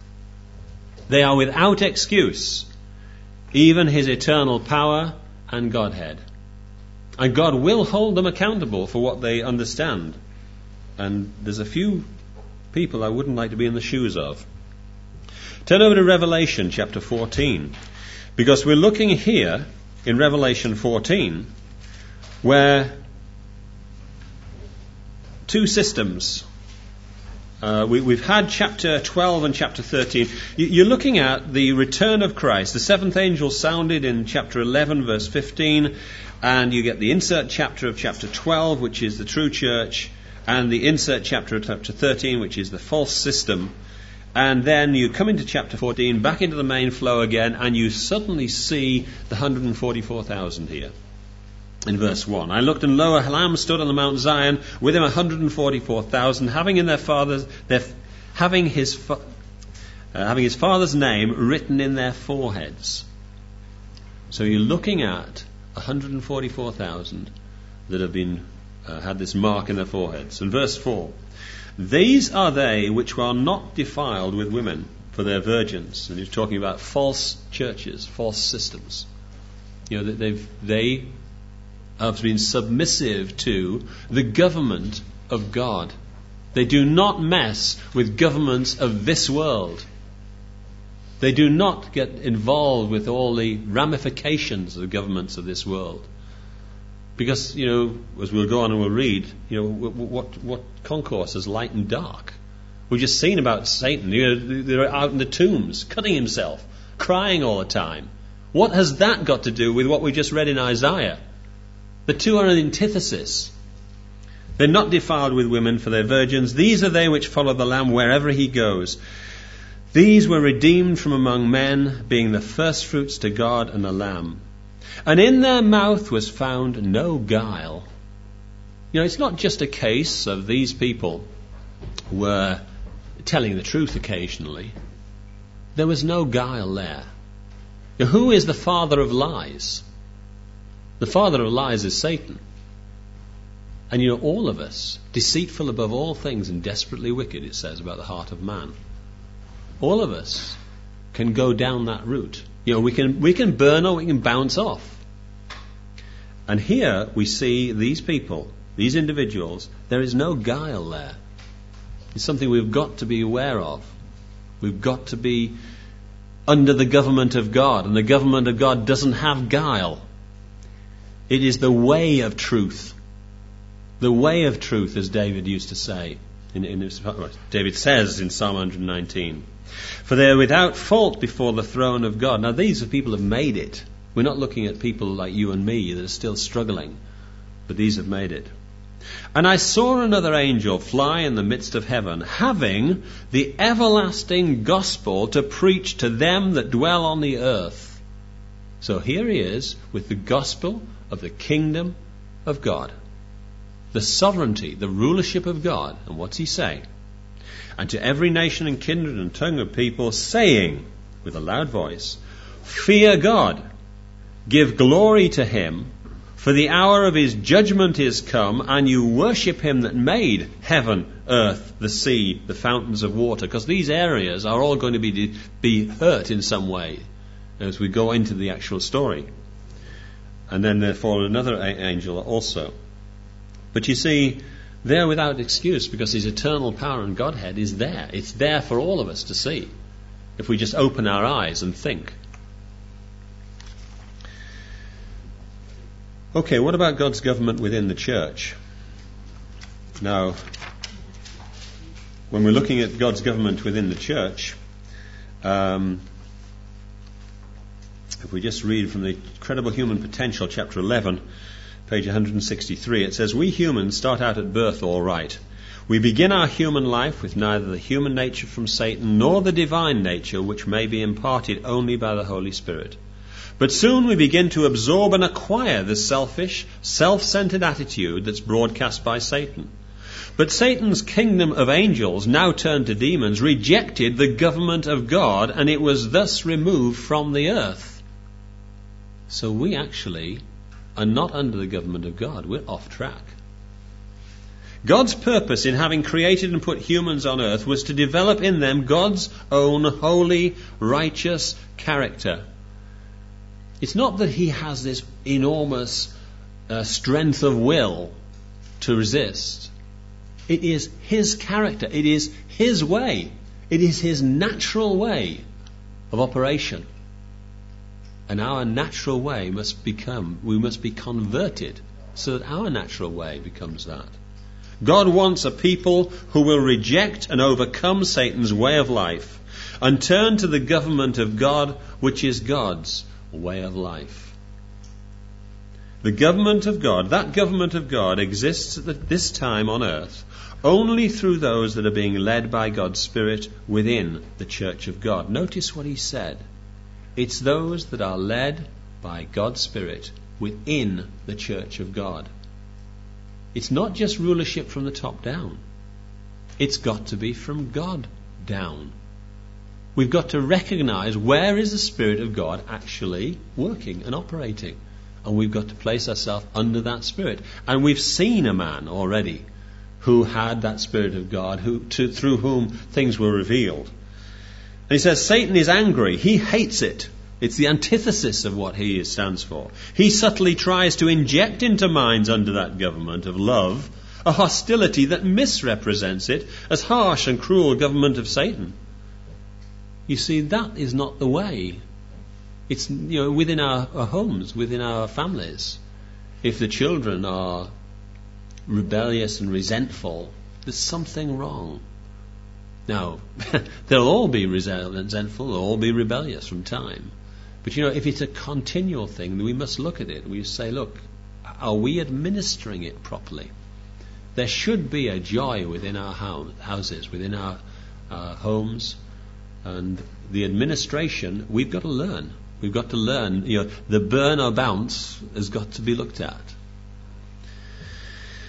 They are without excuse. Even His eternal power and Godhead. And God will hold them accountable for what they understand. And there's a few people I wouldn't like to be in the shoes of. Turn over to Revelation chapter fourteen, because we're looking here in Revelation fourteen where two systems. Uh, we, we've had chapter twelve and chapter thirteen. You, you're looking at the return of Christ. The seventh angel sounded in chapter eleven, verse fifteen, and you get the insert chapter of chapter twelve, which is the true church, and the insert chapter of chapter thirteen, which is the false system. And then you come into chapter fourteen, back into the main flow again, and you suddenly see the one hundred forty-four thousand here. In verse one, I looked, and lo, a lamb stood on the Mount Zion, with him one hundred forty-four thousand, having in their fathers, their, having his, fa- uh, having his father's name written in their foreheads. So you're looking at one hundred forty-four thousand that have been uh, had this mark in their foreheads. In verse four. These are they which are not defiled with women, for their virgins. And he's talking about false churches, false systems. You know, that they've they have been submissive to the government of God. They do not mess with governments of this world. They do not get involved with all the ramifications of the governments of this world. Because, you know, as we'll go on and we'll read, you know, what what concourse is light and dark. We've just seen about Satan. You know, they're out in the tombs, cutting himself, crying all the time. What has that got to do with what we just read in Isaiah? The two are an antithesis. They're not defiled with women, for their virgins. These are they which follow the Lamb wherever he goes. These were redeemed from among men, being the firstfruits to God and the Lamb. And in their mouth was found no guile. You know, it's not just a case of these people were telling the truth occasionally. There was no guile there. Now, who is the father of lies? The father of lies is Satan. And you know, all of us, deceitful above all things and desperately wicked, it says about the heart of man. All of us can go down that route. You know, we can we can burn or we can bounce off. And here we see these people, these individuals, there is no guile there. It's something we've got to be aware of. We've got to be under the government of God, and the government of God doesn't have guile. It is the way of truth. The way of truth, as David used to say. In, in his, David says in Psalm one nineteen, for they are without fault before the throne of God. Now these are people who have made it. We're not looking at people like you and me that are still struggling, but these have made it. And I saw another angel fly in the midst of heaven, having the everlasting gospel to preach to them that dwell on the earth. So here he is with the gospel of the kingdom of God. The sovereignty, the rulership of God. And what's he saying? And to every nation and kindred and tongue of people, saying with a loud voice, fear God, give glory to him, for the hour of his judgment is come, and you worship him that made heaven, earth, the sea, the fountains of water. Because these areas are all going to be, be hurt in some way as we go into the actual story. And then there followed another angel also. But you see, they're without excuse because his eternal power and Godhead is there. It's there for all of us to see if we just open our eyes and think. Okay, what about God's government within the church? Now, when we're looking at God's government within the church, um, if we just read from the Incredible Human Potential, chapter eleven, page one sixty-three, it says, we humans start out at birth all right. We begin our human life with neither the human nature from Satan nor the divine nature, which may be imparted only by the Holy Spirit. But soon we begin to absorb and acquire the selfish, self-centered attitude that's broadcast by Satan. But Satan's kingdom of angels, now turned to demons, rejected the government of God, and it was thus removed from the earth. So we actually are not under the government of God. We're off track. God's purpose in having created and put humans on earth was to develop in them God's own holy, righteous character. It's not that he has this enormous uh, strength of will to resist. It is his character. It is his way. It is his natural way of operation. And our natural way must become, we must be converted so that our natural way becomes that. God wants a people who will reject and overcome Satan's way of life and turn to the government of God, which is God's way of life. The government of God, that government of God exists at this time on earth only through those that are being led by God's Spirit within the church of God. Notice what he said. It's those that are led by God's Spirit within the church of God. It's not just rulership from the top down. It's got to be from God down. We've got to recognize where is the Spirit of God actually working and operating. And we've got to place ourselves under that Spirit. And we've seen a man already who had that Spirit of God, who to, through whom things were revealed. And he says, Satan is angry. He hates it. It's the antithesis of what he stands for. He subtly tries to inject into minds under that government of love a hostility that misrepresents it as harsh and cruel government of Satan. You see, that is not the way. It's, you know, within our, our homes, within our families. If the children are rebellious and resentful, there's something wrong. Now, they'll all be resentful, they'll all be rebellious from time. But you know, if it's a continual thing, then we must look at it. We say, look, are we administering it properly? There should be a joy within our houses, within our, our homes. And the administration, we've got to learn. We've got to learn, you know, the burn or bounce has got to be looked at.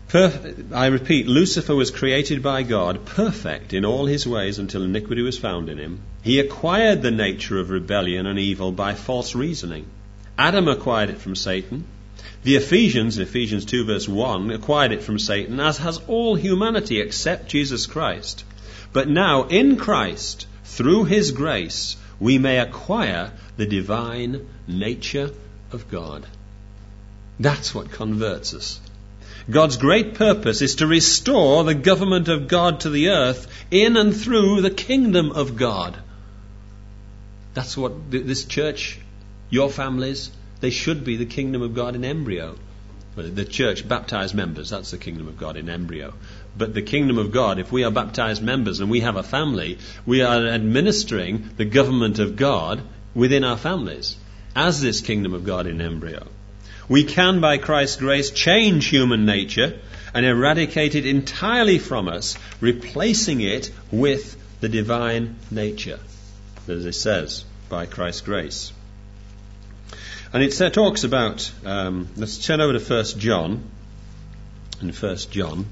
Perf- I repeat, Lucifer was created by God, perfect in all his ways until iniquity was found in him. He acquired the nature of rebellion and evil by false reasoning. Adam acquired it from Satan. The Ephesians, in Ephesians two verse one, acquired it from Satan, as has all humanity except Jesus Christ. But now in Christ, through his grace, we may acquire the divine nature of God. That's what converts us. God's great purpose is to restore the government of God to the earth in and through the kingdom of God. That's what this church, your families, they should be the kingdom of God in embryo. The church, baptized members, that's the kingdom of God in embryo. But the kingdom of God, if we are baptized members and we have a family, we are administering the government of God within our families as this kingdom of God in embryo. We can, by Christ's grace, change human nature and eradicate it entirely from us, replacing it with the divine nature, as it says, by Christ's grace. And it talks about, um, let's turn over to First John, in First John.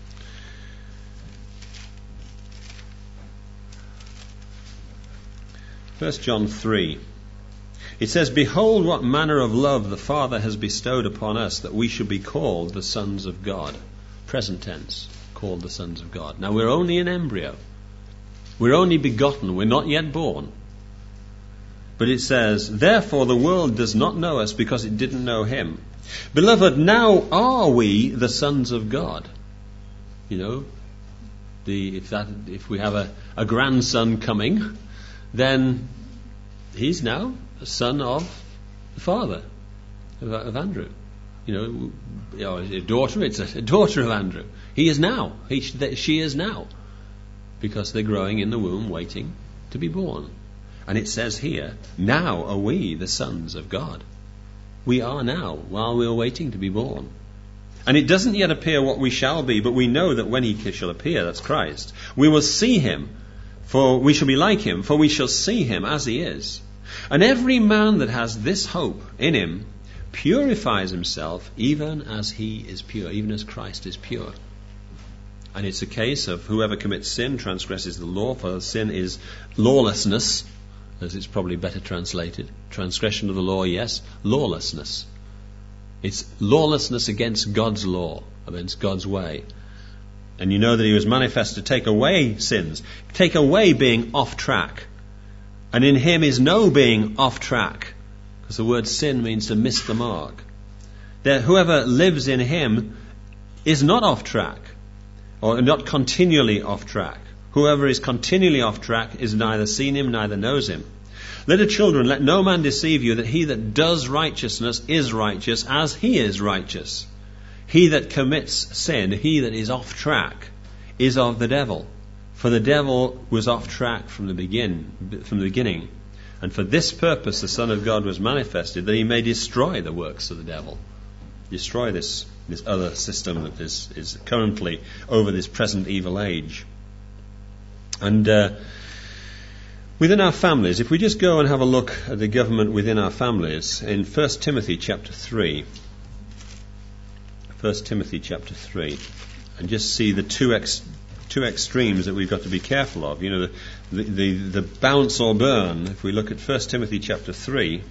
First John three. It says, "Behold what manner of love the Father has bestowed upon us, that we should be called the sons of God." Present tense, called the sons of God. Now we're only in embryo. We're only begotten. We're not yet born. But it says, "Therefore the world does not know us because it didn't know him. Beloved, now are we the sons of God." You know, the, if that if we have a, a grandson coming, then he's now a son of the father of, of Andrew. You know, you know, a daughter, it's a, a daughter of Andrew. He is now. He, she is now. Because they're growing in the womb, waiting to be born. And it says here, now are we the sons of God. We are now, while we are waiting to be born. And it doesn't yet appear what we shall be, but we know that when he shall appear, that's Christ, we will see him, for we shall be like him, for we shall see him as he is. And every man that has this hope in him purifies himself even as he is pure, even as Christ is pure. And it's a case of whoever commits sin transgresses the law, for sin is lawlessness, as it's probably better translated. Transgression of the law, yes. Lawlessness. It's lawlessness against God's law, against God's way. And you know that he was manifest to take away sins, take away being off track. And in him is no being off track, because the word sin means to miss the mark. That whoever lives in him is not off track, or not continually off track. Whoever is continually off track is neither seen him, neither knows him. Little children, let no man deceive you, that he that does righteousness is righteous as he is righteous. He that commits sin, he that is off track, is of the devil. For the devil was off track from the begin, from the beginning. And for this purpose the Son of God was manifested, that he may destroy the works of the devil. Destroy this, this other system that is, is currently over this present evil age. And uh, within our families, if we just go and have a look at the government within our families, in First Timothy chapter three, First Timothy chapter three, and just see the two ex- two extremes that we've got to be careful of. You know, the, the, the, the bounce or burn. If we look at First Timothy chapter three,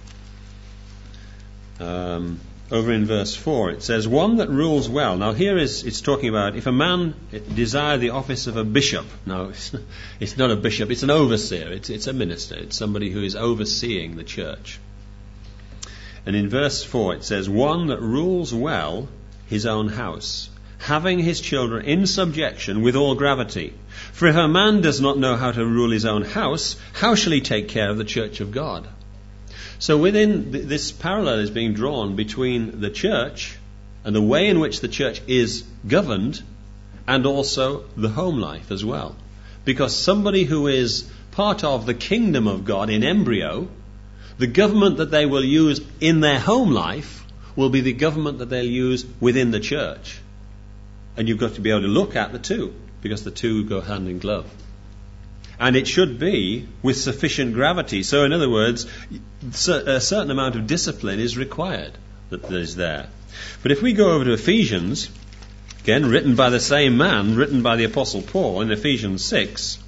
um, over in verse four, it says, "One that rules well." Now here is, it's talking about if a man desire the office of a bishop. Now, it's, it's not a bishop, it's an overseer, it's, it's a minister, it's somebody who is overseeing the church. And in verse four it says, "One that rules well his own house, having his children in subjection with all gravity. For if a man does not know how to rule his own house, how shall he take care of the church of God?" So within th- this parallel is being drawn between the church and the way in which the church is governed, and also the home life as well. Because somebody who is part of the kingdom of God in embryo, the government that they will use in their home life will be the government that they'll use within the church. And you've got to be able to look at the two, because the two go hand in glove. And it should be with sufficient gravity. So in other words, a certain amount of discipline is required that is there. But if we go over to Ephesians, again, written by the same man, written by the Apostle Paul in Ephesians six.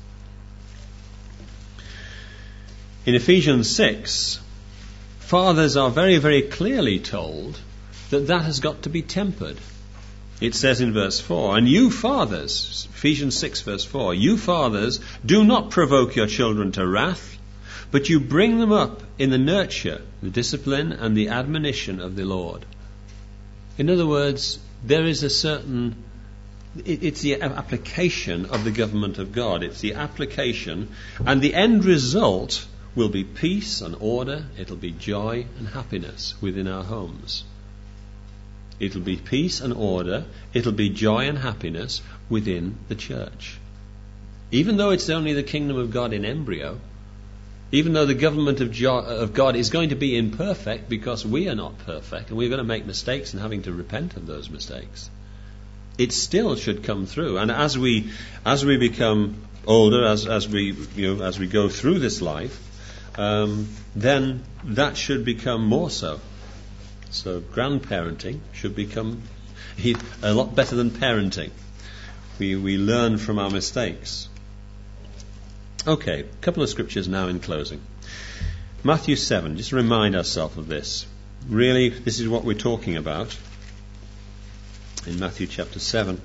In Ephesians six, fathers are very, very clearly told that that has got to be tempered. It says in verse four, and you fathers, Ephesians six verse four, you fathers, do not provoke your children to wrath, but you bring them up in the nurture, the discipline and the admonition of the Lord. In other words, there is a certain, it, it's the application of the government of God. It's the application, and the end result will be peace and order. It'll be joy and happiness within our homes. It'll be peace and order. It'll be joy and happiness within the church. Even though it's only the kingdom of God in embryo, even though the government of, jo- of God is going to be imperfect because we are not perfect and we're going to make mistakes and having to repent of those mistakes, it still should come through. And as we as we become older, as as we you know as we go through this life, um, then that should become more so. So grandparenting should become a lot better than parenting. We we learn from our mistakes. Okay, a couple of scriptures now in closing. Matthew seven, just remind ourselves of this. Really, this is what we're talking about in Matthew chapter seven.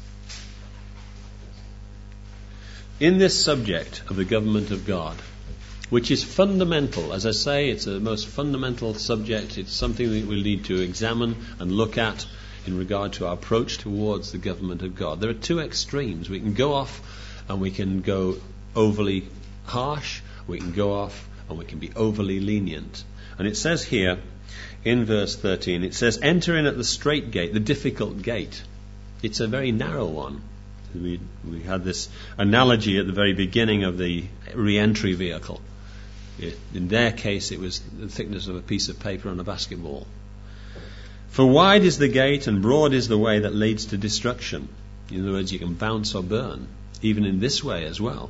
In this subject of the government of God, which is fundamental, as I say, it's a most fundamental subject. It's something that we'll need to examine and look at in regard to our approach towards the government of God. There are two extremes. We can go off and we can go overly harsh, we can go off and we can be overly lenient. And it says here in verse thirteen, it says, enter in at the straight gate, the difficult gate. It's a very narrow one. We, we had this analogy at the very beginning of the re-entry vehicle. It, in their case, it was the thickness of a piece of paper on a basketball. For wide is the gate and broad is the way that leads to destruction. In other words, you can bounce or burn, even in this way as well.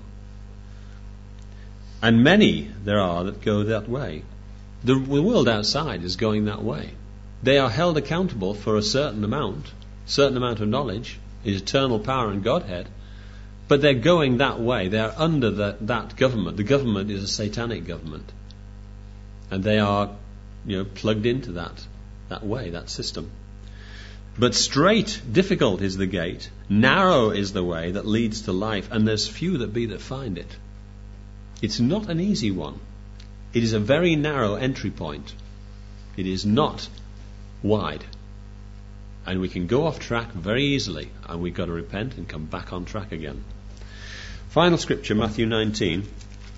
And many there are that go that way. The, the world outside is going that way. They are held accountable for a certain amount, certain amount of knowledge, His eternal power and Godhead, but they're going that way. They are under the, that government. The government is a satanic government, and they are, you know, plugged into that that way, that system. But straight, difficult is the gate, narrow is the way that leads to life, and there's few that be that find it. It's not an easy one. It is a very narrow entry point. It is not wide. And we can go off track very easily, and we've got to repent and come back on track again. Final scripture, Matthew nineteen.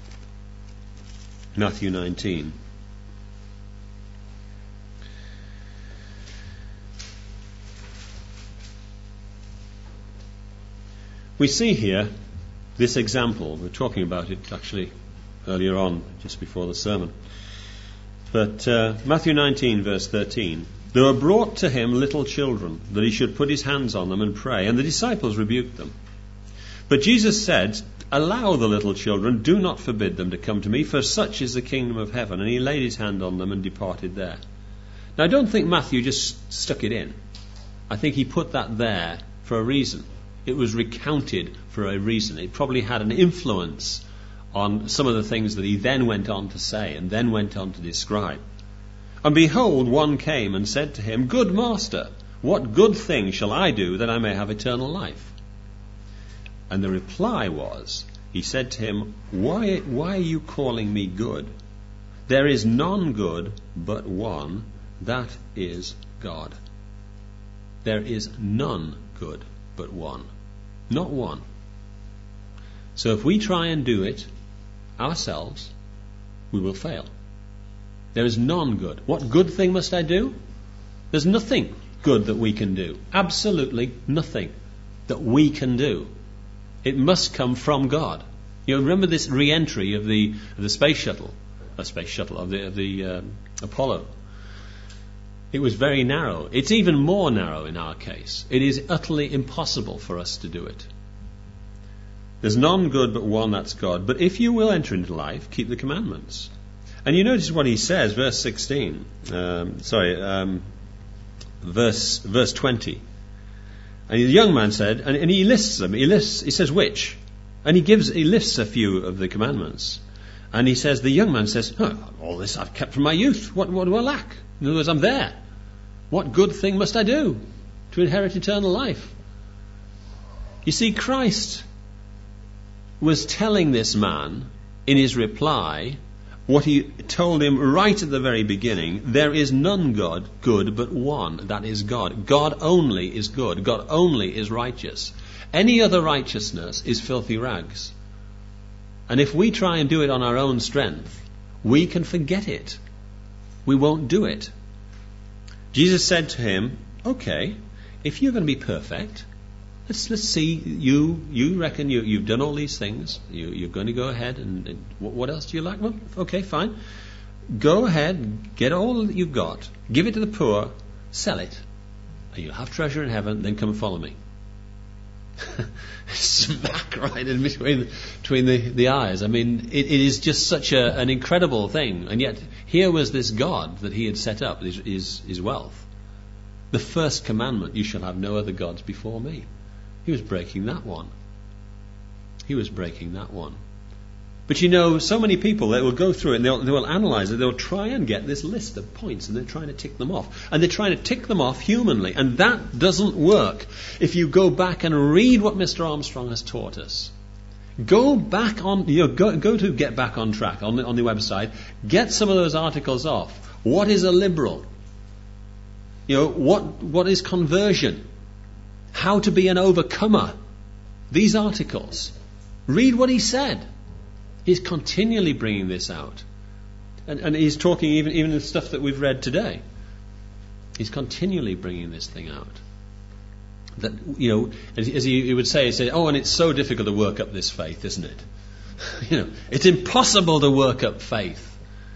Matthew nineteen. We see here this example. We're talking about it actually earlier on, just before the sermon. But uh, Matthew nineteen, verse thirteen. There were brought to him little children, that he should put his hands on them and pray, and the disciples rebuked them. But Jesus said, allow the little children, do not forbid them to come to me, for such is the kingdom of heaven. And he laid his hand on them and departed there. Now I don't think Matthew just stuck it in. I think he put that there for a reason. It was recounted for a reason. It probably had an influence on some of the things that he then went on to say and then went on to describe. And behold, one came and said to him, good master, what good thing shall I do that I may have eternal life? And the reply was, he said to him, why, why are you calling me good? There is none good but one, that is God. There is none good but one. Not one. So if we try and do it ourselves, we will fail. There is none good. What good thing must I do? There's nothing good that we can do. Absolutely nothing that we can do. It must come from God. You know, remember this re-entry of the of the space shuttle, a space shuttle of the of the uh, Apollo. It was very narrow. It's even more narrow in our case. It is utterly impossible for us to do it. There's none good but one, that's God. But if you will enter into life, keep the commandments. And you notice what he says, verse sixteen. Um, sorry, um, verse verse twenty. And the young man said, and, and he lists them. He lists. He says which, and he gives. He lists a few of the commandments. And he says, the young man says, oh, all this I've kept from my youth. What, what do I lack? In other words, I'm there. What good thing must I do to inherit eternal life? You see, Christ was telling this man in his reply what he told him right at the very beginning. There is none God good but one, that is God. God only is good. God only is righteous. Any other righteousness is filthy rags. And if we try and do it on our own strength, we can forget it. We won't do it. Jesus said to him, okay, if you're going to be perfect, let's let's see, you you reckon you, you've done all these things, you, you're going to go ahead and, and what else do you like? Well, okay, fine. Go ahead, get all that you've got, give it to the poor, sell it, and you'll have treasure in heaven, then come and follow me. Smack right in between, between the, the eyes. I mean, it, it is just such a, an incredible thing. And yet, here was this God that he had set up, his, his, his wealth. The first commandment, you shall have no other gods before me. He was breaking that one. He was breaking that one. But you know, so many people, they will go through it and they'll, they will analyze it. They'll try and get this list of points and they're trying to tick them off. And they're trying to tick them off humanly. And that doesn't work. If you go back and read what Mister Armstrong has taught us, go back on, you know, go, go to Get Back on Track on the, on the website, get some of those articles off. What is a liberal? You know, what what is conversion? How to be an overcomer? These articles. Read what he said. He's continually bringing this out. And, and he's talking even, even the stuff that we've read today. He's continually bringing this thing out. That, you know, as he, he would say, he said, oh, and it's so difficult to work up this faith, isn't it? You know, it's impossible to work up faith.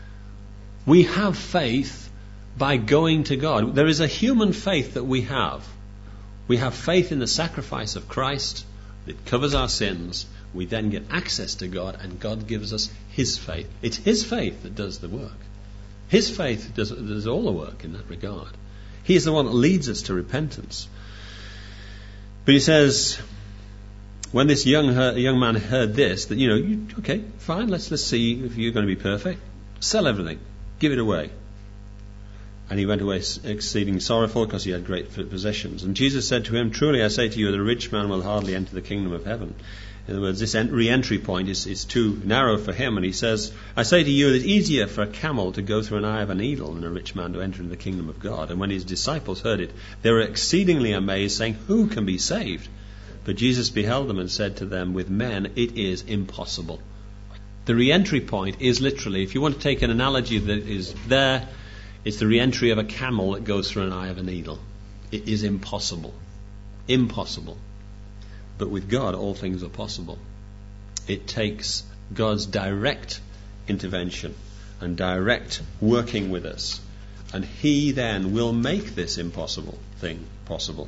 We have faith by going to God. There is a human faith that we have. We have faith in the sacrifice of Christ that covers our sins. We then get access to God, and God gives us His faith. It's His faith that does the work. His faith does, does all the work in that regard. He is the one that leads us to repentance. But he says, when this young young man heard this, that, you know, you, okay, fine, let's let's see if you're going to be perfect. Sell everything, give it away. And he went away exceeding sorrowful because he had great possessions. And Jesus said to him, truly I say to you, the rich man will hardly enter the kingdom of heaven. In other words, this re-entry point is, is too narrow for him. And he says, I say to you that it's easier for a camel to go through an eye of a needle than a rich man to enter into the kingdom of God. And when his disciples heard it, they were exceedingly amazed, saying, who can be saved? But Jesus beheld them and said to them, with men it is impossible. The re-entry point is literally, if you want to take an analogy that is there, it's the re-entry of a camel that goes through an eye of a needle. It is impossible. Impossible. But with God, all things are possible. It takes God's direct intervention and direct working with us. And He then will make this impossible thing possible.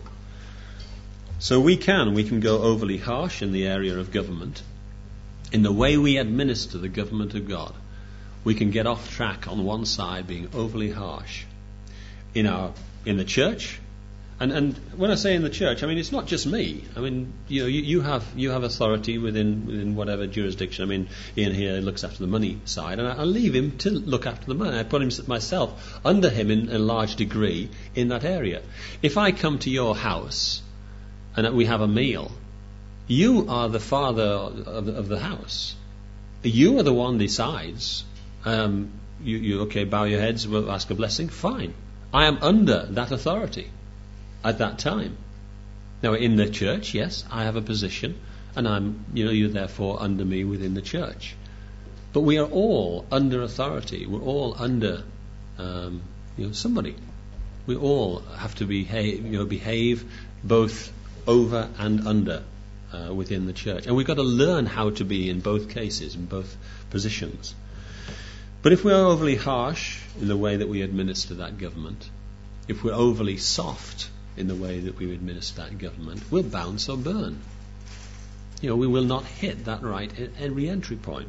So we can, we can go overly harsh in the area of government. In the way we administer the government of God, we can get off track on one side, being overly harsh. In our in the church, and and when I say in the church, I mean it's not just me. I mean, you know, you, you have you have authority within within whatever jurisdiction. I mean, Ian here looks after the money side, and I, I leave him to look after the money. I put him myself under him in a large degree in that area. If I come to your house and we have a meal, you are the father of, of the house. You are the one who decides. Um, you, you okay? Bow your heads. We'll ask a blessing. Fine. I am under that authority at that time. Now, in the church, yes, I have a position, and I'm, you know, you're therefore under me within the church. But we are all under authority. We're all under, um, you know, somebody. We all have to behave, you know, behave both over and under uh, within the church, and we've got to learn how to be in both cases, in both positions. But if we're overly harsh in the way that we administer that government, if we're overly soft in the way that we administer that government, we'll bounce or burn. You know, we will not hit that right re-entry point.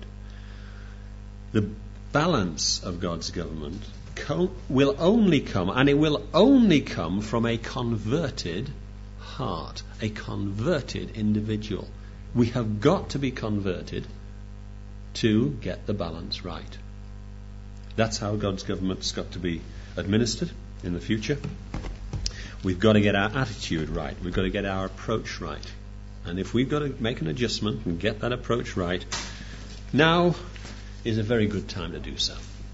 The balance of God's government co- will only come, and it will only come from a converted heart, a converted individual. We have got to be converted to get the balance right. That's how God's government's got to be administered in the future. We've got to get our attitude right. We've got to get our approach right. And if we've got to make an adjustment and get that approach right, now is a very good time to do so.